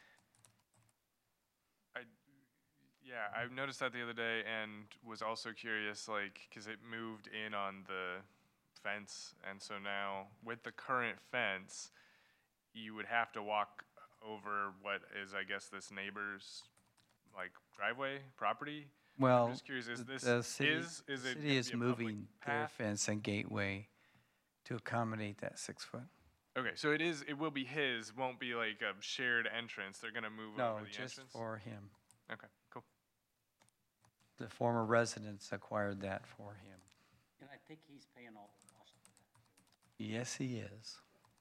Yeah, I noticed that the other day and was also curious, like, because it moved in on the fence, and so now with the current fence, you would have to walk over what is, I guess, this neighbor's, like, driveway, property? Well, I'm just curious, is this, the city, is it city gonna is be a public moving their path? fence and gateway to accommodate that 6 foot. Okay, so it will be his, won't be like a shared entrance, they're gonna move No, over the just entrance? for him. Okay, cool. The former residents acquired that for him. And I think he's paying all the costs of that. Yes, he is.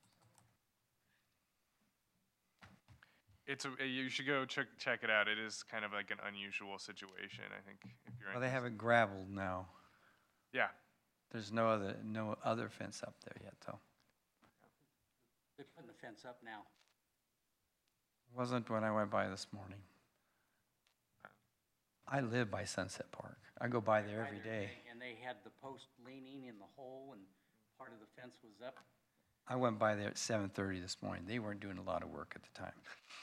You should go check it out. It is kind of like an unusual situation, I think, if you're Well, they have interested. it gravelled now. Yeah, There's no other fence up there yet, though. They're putting the fence up now. Wasn't when I went by this morning. I live by Sunset Park. I go by there every day. And they had the post leaning in the hole and part of the fence was up. I went by there at 7:30 this morning. They weren't doing a lot of work at the time.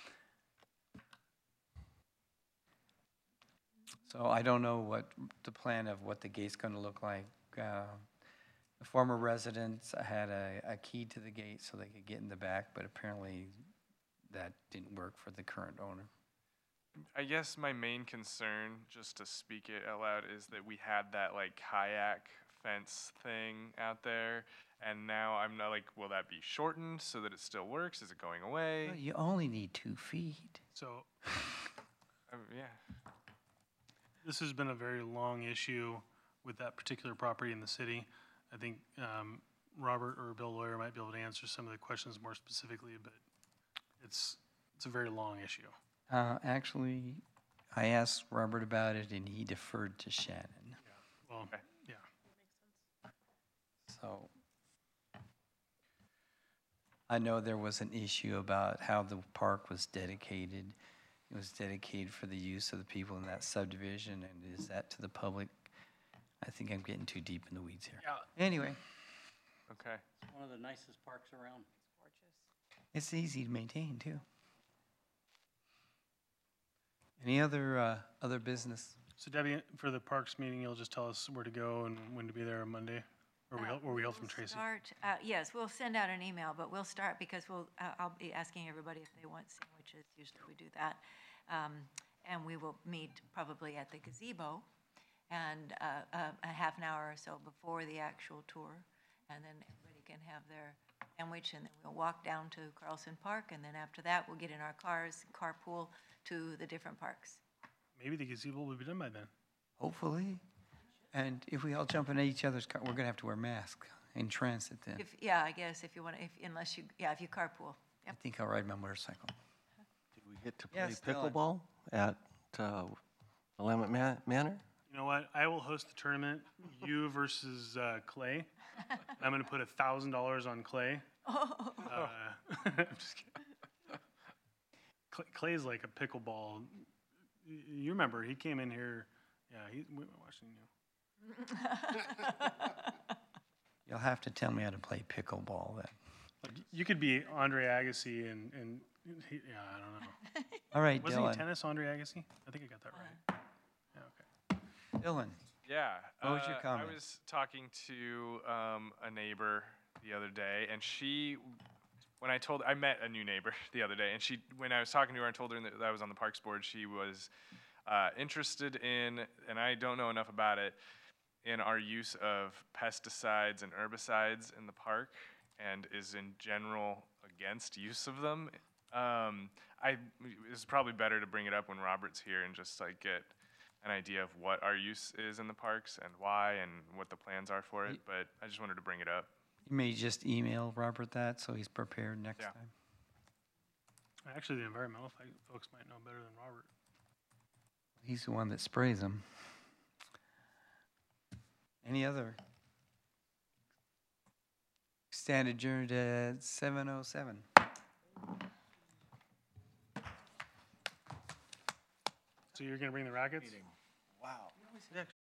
So I don't know what the plan of what the gate's going to look like. The former residents had a key to the gate so they could get in the back, but apparently that didn't work for the current owner. I guess my main concern, just to speak it out loud, is that we had that like kayak fence thing out there, and now I'm not like, will that be shortened so that it still works? Is it going away? Well, you only need 2 feet. So Yeah. this has been a very long issue with that particular property in the city. I think Robert or Bill Lawyer might be able to answer some of the questions more specifically, but it's a very long issue. Actually, I asked Robert about it, and he deferred to Shannon. Well, Okay. yeah. So I know there was an issue about how the park was dedicated. It was dedicated for the use of the people in that subdivision, and is that to the public? I think I'm getting too deep in the weeds here. Yeah. Anyway, Okay. It's one of the nicest parks around. it's easy to maintain, too. Any other business? So Debbie, for the parks meeting, you'll just tell us where to go and when to be there on Monday? Or we held from Tracy? Yes, we'll send out an email, but we'll start because I'll be asking everybody if they want sandwiches. Usually we do that. And we will meet probably at the gazebo and a half an hour or so before the actual tour. And then everybody can have their sandwich, and then we'll walk down to Carlson Park. And then after that, we'll get in our cars, carpool to the different parks. Maybe the gazebo will be done by then. Hopefully. And if we all jump in each other's car, we're going to have to wear masks in transit then. I guess if you want to, if you carpool. I think I'll ride my motorcycle. Did we get to play Yes, Dylan. pickleball at Willamette Manor? You know what? I will host the tournament, you versus Clay. I'm going to put $1,000 on Clay. I'm just kidding. Clay's like a pickleball. You remember, he came in here. Yeah, we were watching you. You'll have to tell me how to play pickleball then. Like, you could be Andre Agassi and he, yeah, I don't know. All right, Wasn't Dylan. he tennis Andre Agassi? I think I got that right. Yeah, okay. Dylan, Yeah. What was your comment? I was talking to a neighbor the other day, and I met a new neighbor the other day, and when I was talking to her and told her that I was on the Parks Board, she was interested in, and I don't know enough about it, in our use of pesticides and herbicides in the park, and is in general against use of them. It's probably better to bring it up when Robert's here and just like get an idea of what our use is in the parks and why and what the plans are for it, but I just wanted to bring it up. you may just email Robert that so he's prepared next Yeah. time. Actually, the environmental folks might know better than Robert. He's the one that sprays them. Any other? Stand adjourned at 7:07. So you're going to bring the rackets? Wow.